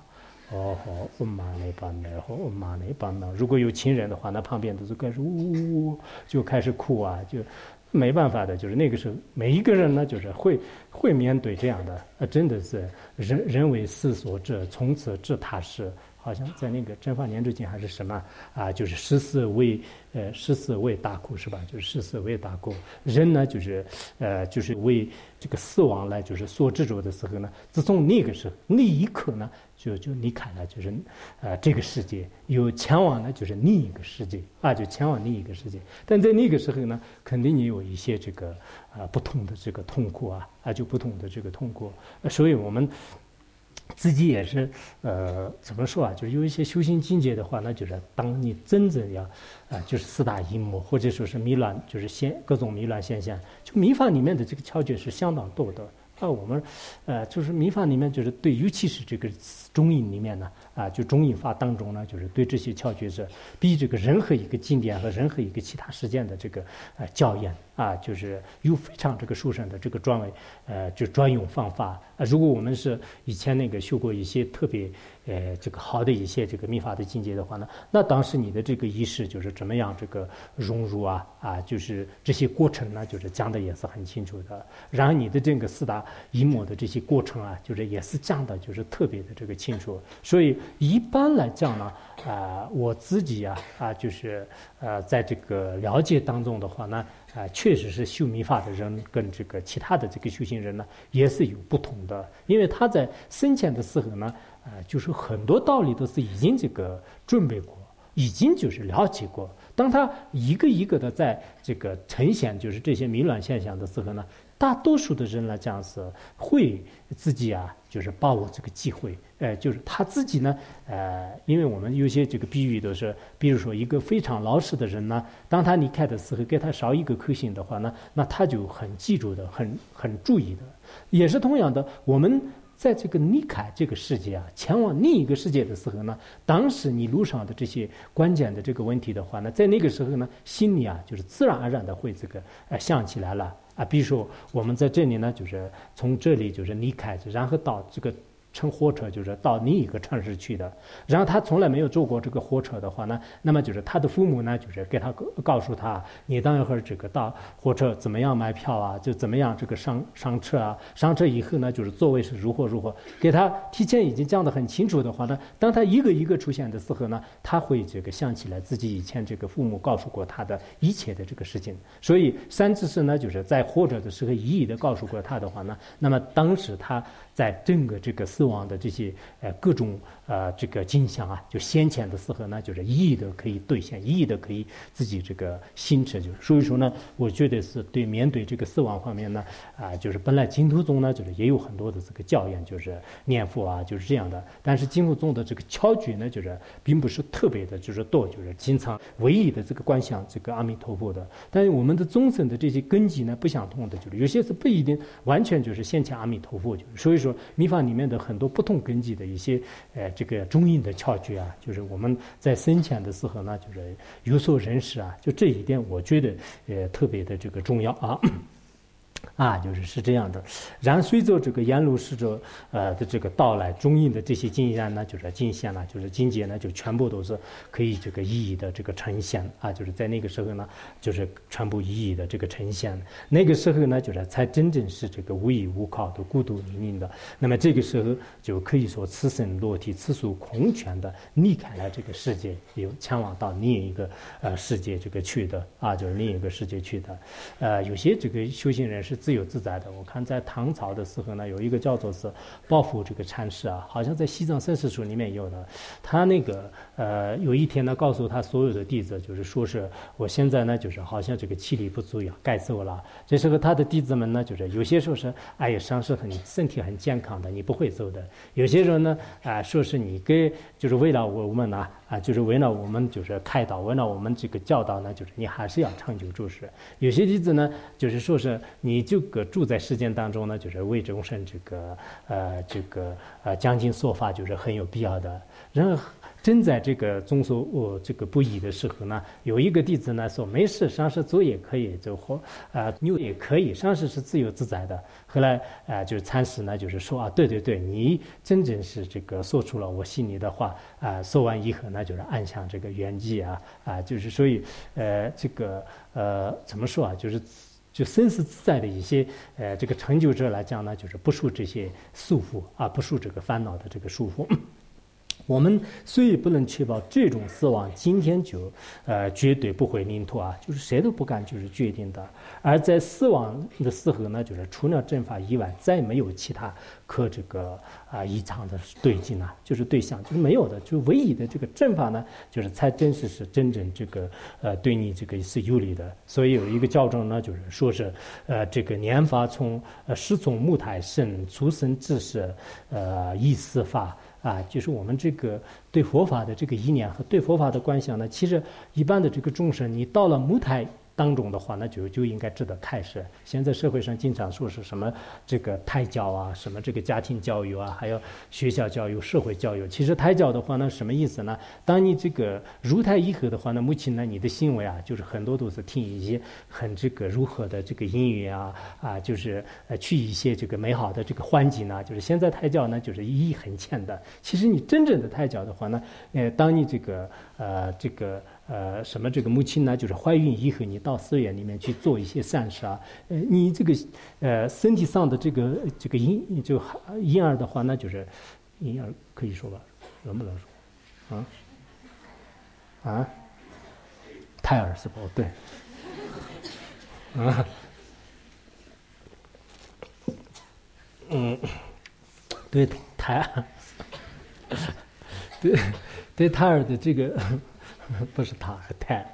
如果有亲人的话，那旁边都是开始呜就开始哭就没办法的，就是那个时候每一个人呢，就是会面对这样的真的是人为死所致，从此治他事。好像在那个正法年之经还是什么就是十四为大苦是吧？就是十四为大苦，人呢就是为这个死亡来就是所执着的时候呢，自从那个时候那一刻呢，就离开了就是这个世界，有前往呢就是另一个世界就前往另一个世界。但在那个时候呢，肯定也有一些这个不同的这个痛苦就不同的这个痛苦。所以我们自己也是怎么说啊？就是有一些修行境界的话，那就是当你真正要就是四大阴魔或者说是迷乱，就是各种迷乱现象，就密法里面的这个窍诀是相当多的。我们就是密法里面就是对，尤其是这个中印里面呢就中印法当中呢，就是对这些窍诀是比这个任何一个经典和任何一个其他实践的这个教研就是有非常这个殊胜的这个就专用方法如果我们是以前那个修过一些特别这个好的一些这个密法的境界的话呢，那当时你的这个意识就是怎么样这个融入就是这些过程呢，就是讲的也是很清楚的。然后你的这个四大阴魔的这些过程就是也是讲的就是特别的这个清楚。所以一般来讲呢，我自己就是在这个了解当中的话呢，确实是修密法的人跟这个其他的这个修行人呢也是有不同的，因为他在生前的时候呢，就是很多道理都是已经这个准备过，已经就是了解过。当他一个一个的在这个呈现就是这些迷乱现象的时候呢，大多数的人来讲是会自己就是把握这个机会，就是他自己呢，因为我们有些这个比喻都是，比如说一个非常老实的人呢，当他离开的时候，给他少一个颗星的话呢，那他就很记住的，很注意的。也是同样的，我们在这个离开这个世界前往另一个世界的时候呢，当时你路上的这些关键的这个问题的话呢，在那个时候呢，心里就是自然而然的会这个想起来了。比如说我们在这里呢，就是从这里就是离开，然后到这个乘火车就是到另一个城市去的。然后他从来没有坐过这个火车的话呢，那么就是他的父母呢，就是给他告诉他，你等一会儿这个到火车怎么样买票就怎么样这个上车上车以后呢，就是座位是如何，给他提前已经讲得很清楚的话呢，当他一个一个出现的时候呢，他会这个想起来自己以前这个父母告诉过他的一切的这个事情。所以三知识呢，就是在活着的时候一一的告诉过他的话呢，那么当时他在整个这个死亡的这些各种这个景象就先前的时候呢，就是一一的可以兑现，一一的可以自己这个心持。就是所以说呢，我觉得是面对这个死亡方面呢，就是本来净土宗呢，就是也有很多的这个教言，就是念佛就是这样的。但是净土宗的这个窍诀呢，就是并不是特别的，就是多，就是经常唯一的这个观想这个阿弥陀佛的。但是我们的众生的这些根基呢，不相同的，就是有些是不一定完全就是先前阿弥陀佛，就是所以说密法里面的很多不同根基的一些这个中印的窍诀就是我们在生前的时候呢，就是有所认识就这一点我觉得特别的这个重要就是这样的。然后随着这个阎罗使者的这个到来，中印的这些经验呢，就是境现了，就是境界呢，就全部都是可以这个一一的这个呈现就是在那个时候呢，就是全部一一的这个呈现。那个时候呢，就是才真正是这个无依无靠的孤独伶仃的。那么这个时候就可以说此身裸体，此属空全的离开了这个世界，有前往到另一个世界这个去的就是另一个世界去的。有些这个修行人是自由自在的。我看在唐朝的时候呢，有一个叫做是抱负这个禅师好像在西藏生死书里面有的。他那个有一天呢，告诉他所有的弟子，就是说是我现在呢，就是好像这个气力不足该走了。这时候他的弟子们呢，就是有些说是上师身体很健康的，你不会走的。有些人呢说是你就是为了我们就是为了我们就是开导，为了我们这个教导呢，就是你还是要长久住世。有些弟子呢，就是说是你这个住在世间当中呢，就是为众生这个讲经说法，就是很有必要的。然后正在这个众所这个不已的时候呢，有一个弟子呢说没事，上师走也可以，牛也可以，上师是自由自在的。后来就是禅师呢就是说对，你真正是这个说出了我心里的话说完以后呢，就是按下这个圆寂就是所以这个怎么说就生死自在的一些这个成就者来讲呢，就是不受这些束缚不受这个烦恼的这个束缚。我们虽不能确保这种死亡今天就绝对不会临脱就是谁都不敢就是决定的。而在死亡的时候呢，就是除了正法以外，再没有其他可这个异常的对境啊，就是对象，就是没有的，就唯一的这个正法呢，就是才真是真正这个对你这个是有利的。所以有一个教证呢，就是说是这个念法师从木台生，出生至是依四法。就是我们这个对佛法的这个意念和对佛法的观想呢，其实一般的这个众生，你到了母胎当中的话，那就应该值得开示。现在社会上经常说是什么这个胎教啊，什么这个家庭教育啊，还有学校教育、社会教育。其实胎教的话呢，什么意思呢？当你这个入胎以后的话呢，目前呢，你的行为啊，就是很多都是听一些很这个如何的这个音乐就是去一些这个美好的这个环境呢，就是现在胎教呢，就是意义很浅的。其实你真正的胎教的话呢，当你这个什么这个母亲呢，就是怀孕以后，你到寺院里面去做一些善事啊，你这个身体上的这个婴儿的话，那就是婴儿可以说吧，能不能说胎儿是吧？对，对胎儿，对胎儿的这个。不是胎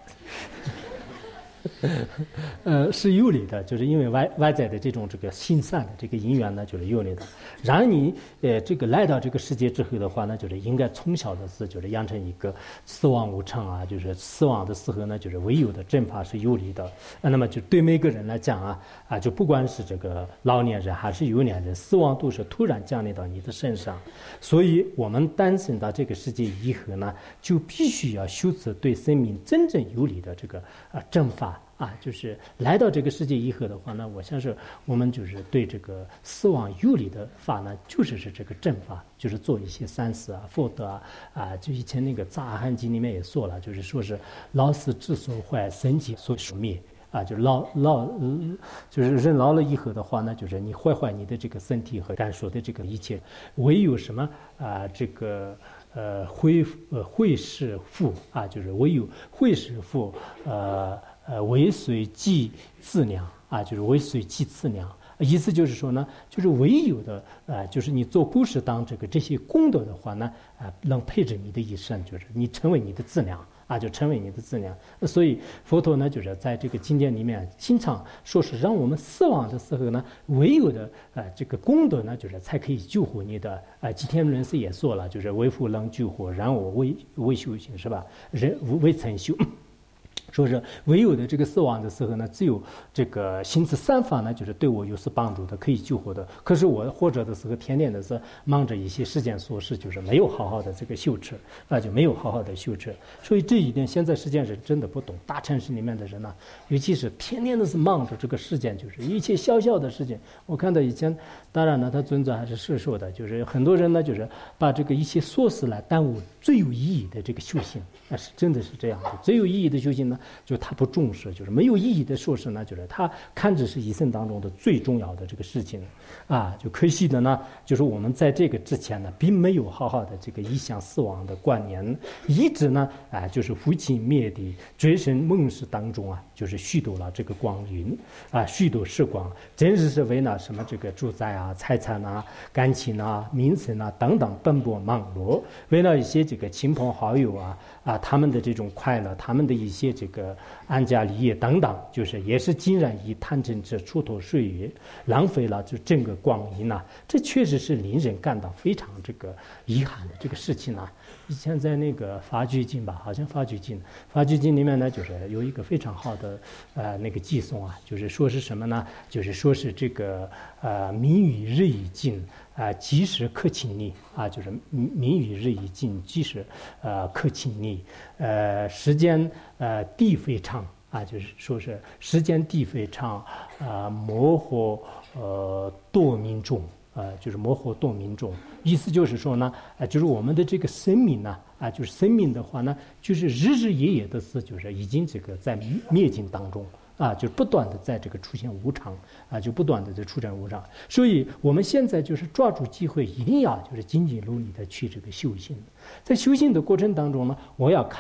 是有理的，就是因为外在的这种这个心善的这个因缘呢，就是有理的。然而你这个来到这个世界之后的话呢，就是应该从小的是就是养成一个死亡无常啊，就是死亡的时候呢，就是唯有的正法是有理的。那么就对每个人来讲就不管是这个老年人还是幼年人，死亡都是突然降临到你的身上。所以我们诞生到这个世界以后呢，就必须要修持对生命真正有理的这个正法。就是来到这个世界以后的话呢，我相信我们就是对这个死亡有理的法呢，就是这个正法，就是做一些善事福德就以前那个《杂阿含经》里面也说了，就是说是老死之所坏，身体所灭就是就是人老了以后的话呢，就是你坏你的这个身体和感受的这个一切，唯有什么这个慧是父就是唯有慧是父为随即自量就是为随即自量，意思就是说呢，就是唯有的就是你做故事当这些功德的话呢能配着你的一生，就是你成为你的自量就成为你的自量。所以佛陀呢，就是在这个经典里面经常说是让我们死亡的时候呢，唯有的这个功德呢，就是才可以救活你的。吉田人士也说了，就是为父能救活，然我为修行，是吧？人为曾修。说是唯有的这个死亡的时候呢，只有这个行持三法呢，就是对我有所帮助的，可以救活的。可是我活着的时候，天天的是忙着一些世间琐事，就是没有好好的这个修持，就没有好好的修持。所以这一点，现在世间人真的不懂。大城市里面的人呢，尤其是天天的是忙着这个世间，就是一切小小的事情。我看到以前，当然呢，他尊者还是是说的，就是很多人呢，就是把这个一些琐事来耽误最有意义的这个修行，是真的是这样的。最有意义的修行呢，就他不重视，就是没有意义的说事呢，就是他看着是一生当中的最重要的这个事情就可惜的呢，就是我们在这个之前呢，并没有好好的这个意向死亡的观念，一直呢就是父亲灭的追生梦世当中就是虚度了这个光阴虚度时光，真是为了什么这个住宅财产感情名声等等奔波忙碌，为了一些这个亲朋好友他们的这种快乐，他们的一些这个安家立业等等，就是也是竟然以贪嗔痴蹉跎岁月，浪费了就整个光阴这确实是令人感到非常这个遗憾的这个事情以前在那个法句经吧，好像法句经里面呢，就是有一个非常好的那个寄颂就是说是什么呢？就是说是这个民与日以尽即时可亲逆就是民与日以尽，即时可亲逆时间地非常就是说是时间地非常模糊多民众就是模糊多民众，意思就是说呢就是我们的这个生命呢就是生命的话呢，就是日日夜夜的是就是已经这个在灭尽当中就不断的在这个出现无常就不断的在出现无常。所以我们现在就是抓住机会，一定要就是精进努力的去这个修行。在修行的过程当中呢，我要看的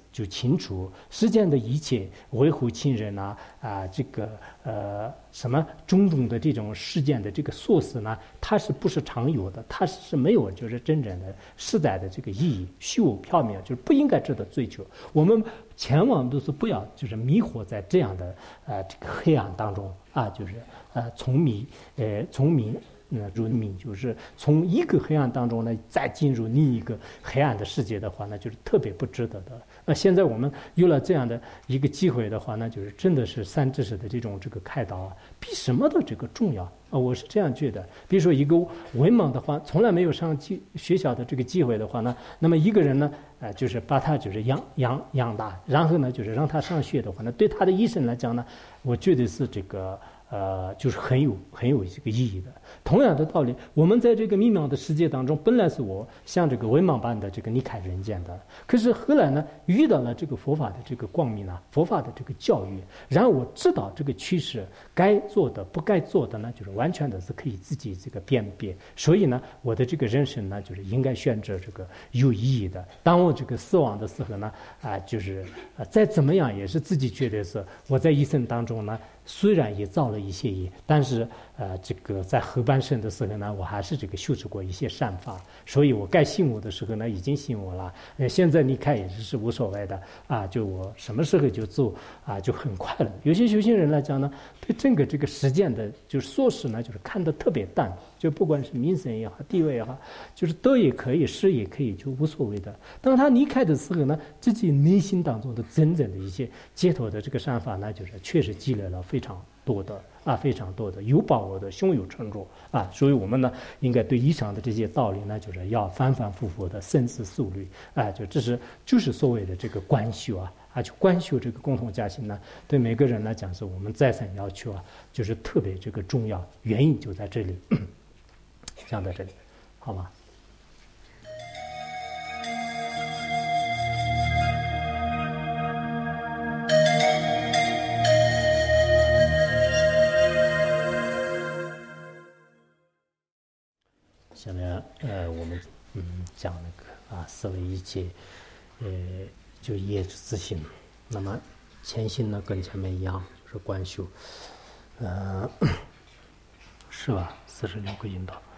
就清楚，世间的一切维护亲人这个什么种种的这种事件的这个source呢，它是不是常有的？它是没有就是真正的实在的这个意义，虚无缥缈，就是不应该值得追求。我们千万都是不要就是迷惑在这样的这个黑暗当中就是从迷入迷，就是从一个黑暗当中呢，再进入另一个黑暗的世界的话呢，就是特别不值得的。那现在我们有了这样的一个机会的话呢，就是真的是三知识的这种这个开导比什么都这个重要我是这样觉得。比如说一个文盲的话，从来没有上学校的这个机会的话呢，那么一个人呢，就是把他就是养大，然后呢，就是让他上学的话呢，对他的一生来讲呢，我觉得是这个。就是很有这个意义的。同样的道理，我们在这个迷茫的世界当中，本来是我像这个文盲般的这个离开人间的，可是后来呢，遇到了这个佛法的这个光明佛法的这个教育，然后我知道这个趋势，该做的不该做的呢，就是完全的是可以自己这个辨别。所以呢，我的这个人生呢，就是应该选择这个有意义的。当我这个死亡的时候呢，就是再怎么样也是自己觉得是我在一生当中呢。虽然也造了一些业，但是这个在后半生的时候呢，我还是这个修持过一些善法，所以我该信我的时候呢，已经信我了。现在离开也是无所谓的就我什么时候就做就很快乐。有些修行人来讲呢，对整个这个实践的就是硕士呢，就是看得特别淡，就不管是名声也好，地位也好，就是得也可以，失也可以，就无所谓的。当他离开的时候呢，自己内心当中的真正的一些解脱的这个善法呢，就是确实积累了非常多的有把握的胸有成竹所以我们呢应该对以上的这些道理呢，就是要反反复复的深思熟虑就是所谓的这个观修就观修这个共同家庭呢，对每个人来讲是我们再三要求就是特别这个重要，原因就在这里讲到这里，好吗？下面我们讲那个思维一切就业之自性。那么前心呢跟前面一样是观修是吧？46个引导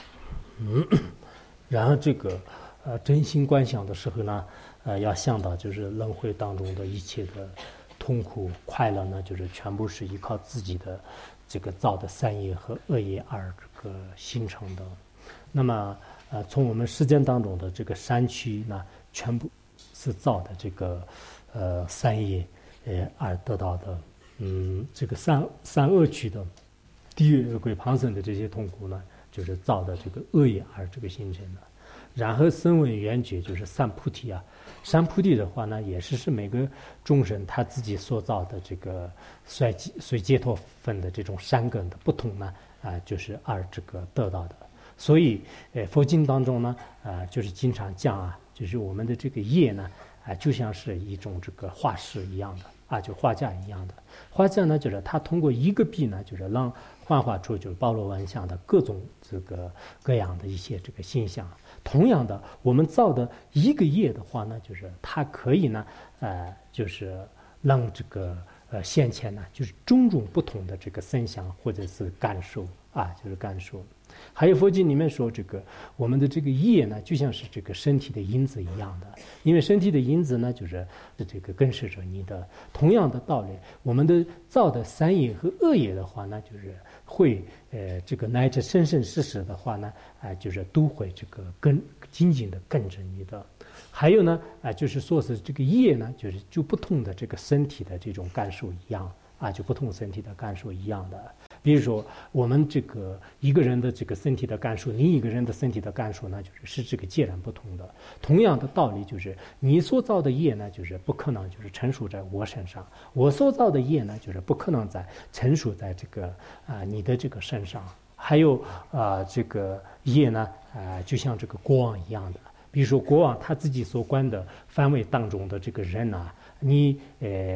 然后这个真心观想的时候呢要想到就是轮回当中的一切的痛苦快乐呢，就是全部是依靠自己的这个造的善业和恶业而这个形成的。那么从我们世间当中的这个三区呢，全部是造的这个善业而得到的这个三恶趣的地狱恶鬼旁生的这些痛苦呢，就是造的这个恶业而这个形成的。然后声闻缘觉就是三菩提三菩提的话呢，也是每个众生他自己所造的这个随解脱分的这种善根的不同呢就是而这个得到的。所以佛经当中呢就是经常讲就是我们的这个业呢就像是一种这个画师一样的就画家一样的。画家呢就是他通过一个笔呢，就是让幻化出就是包罗万象的各种这个各样的一些这个现象。同样的，我们造的一个业的话呢，就是它可以呢就是让这个现前呢就是种种不同的这个声响或者是感受就是感受。还有佛经里面说这个我们的这个业呢，就像是这个身体的因子一样的，因为身体的因子呢就是这个跟随着你的。同样的道理，我们的造的善业和恶业的话呢，就是会这个乃至生生世世的话呢就是都会这个紧紧的跟着你的。还有呢就是说是这个业呢，就不同的这个身体的这种感受一样就不同身体的感受一样的。比如说我们这个一个人的这个身体的感受，另一个人的身体的感受呢，就是这个截然不同的。同样的道理，就是你所造的业呢，就是不可能就是成熟在我身上，我所造的业呢，就是不可能成熟在这个你的这个身上。还有这个业呢就像这个国王一样的。比如说国王他自己所管的范围当中的这个人你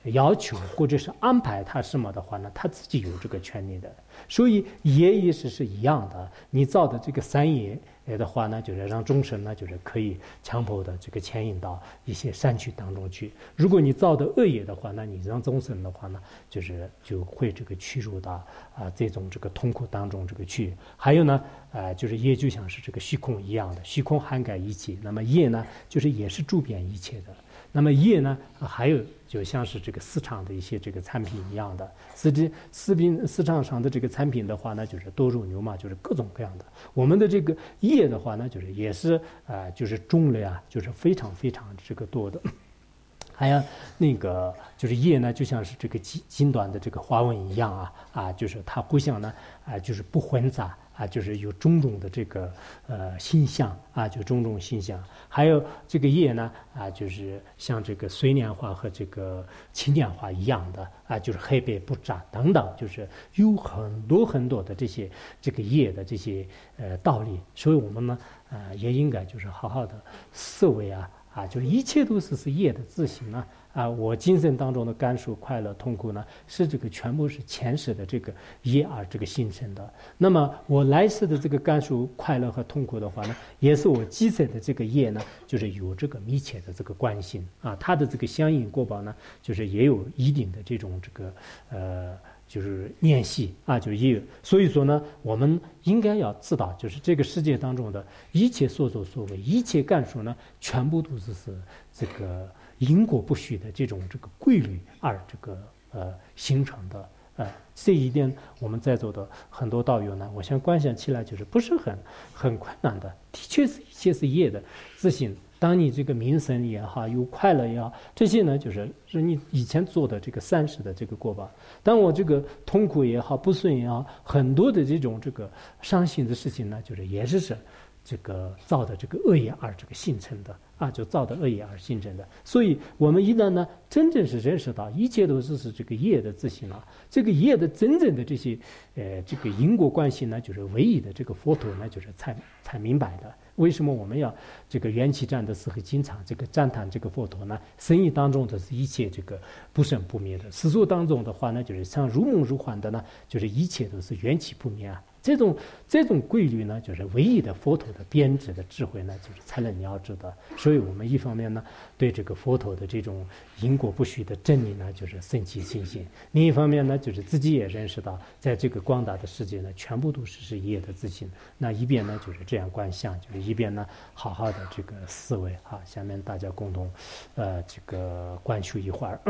要求或者是安排他什么的话呢，他自己有这个权利的。所以业意识是一样的，你造的这个三业的话呢，就是让众生呢，就是可以强迫的这个牵引到一些善趣当中去。如果你造的恶业的话，那你让众生的话呢，就会这个屈入到这种这个痛苦当中这个去。还有呢，就是业就像是这个虚空一样的，虚空涵盖一切。那么业呢，就是也是周遍一切的。那么业呢，还有就像是这个市场的一些这个产品一样的，市场上的这个产品的话呢，就是多肉牛马，就是各种各样的。我们的这个业的话呢，就是也是就是种类啊，就是非常非常这个多的。还有那个就是业呢，就像是这个金短的这个花纹一样就是它互相呢就是不混杂就是有种种的这个形象就种种形象。还有这个业呢就是像这个水莲花和这个青莲花一样的就是黑白不杂等等，就是有很多很多的这个业的这些道理。所以我们呢也应该就是好好的思维就是一切都是业的自行我精神当中的感受快乐痛苦呢，是这个全部是前世的这个业而这个形成的。那么我来世的这个感受快乐和痛苦的话呢，也是我今生的这个业呢，就是有这个密切的这个关系它的这个相应果报呢，就是也有一定的这种这个就是联系就是也有。所以说呢，我们应该要知道，就是这个世界当中的一切所作所为，一切感受呢，全部都是这个因果不虚的这种这个规律而这个形成的。这一点我们在座的很多道友呢，我想观想起来就是不是很困难的，的确是一切是业的自性。当你这个名声也好，有快乐也好，这些呢就是你以前做的这个善事的这个果报。当我这个痛苦也好，不顺也好，很多的这种这个伤心的事情呢，就是也是这个造的这个恶业而这个形成的就造的恶业而形成的。所以我们一旦呢真正是认识到一切都是这个业的自性这个业的真正的这些这个因果关系呢，就是唯一的这个佛陀呢，就是才明白的。为什么我们要这个缘起战的时候经常这个赞叹这个佛陀呢？生意当中的是一切这个不生不灭的，世俗当中的话呢，就是像如梦如幻的呢，就是一切都是缘起不灭这种规律呢，就是唯一的佛陀的编织的智慧呢，就是才能了知的。所以我们一方面呢，对这个佛陀的这种因果不虚的真理呢，就是生起信心；另一方面呢，就是自己也认识到，在这个广大的世界呢，全部都是业的自性。那一边呢，就是这样观想，就是一边呢，好好的这个思维下面大家共同这个观修一会儿。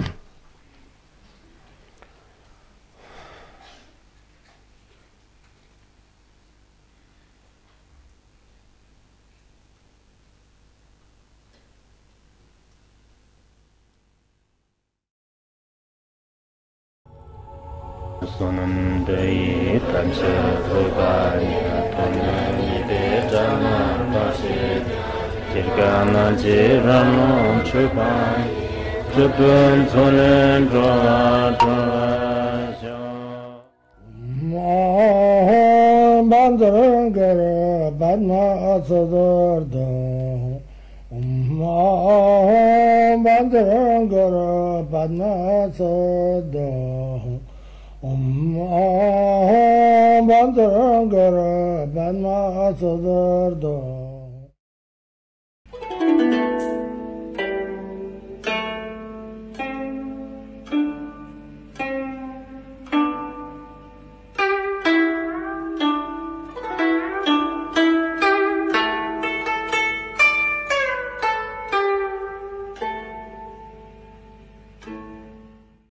Sonam dei tamse thoganya tonam ide jana pase jirgana jirano chupan chupun zonen dra
ma bandar gar badna sadar da ma bandar gar badna sadar bandar gar badna sadar da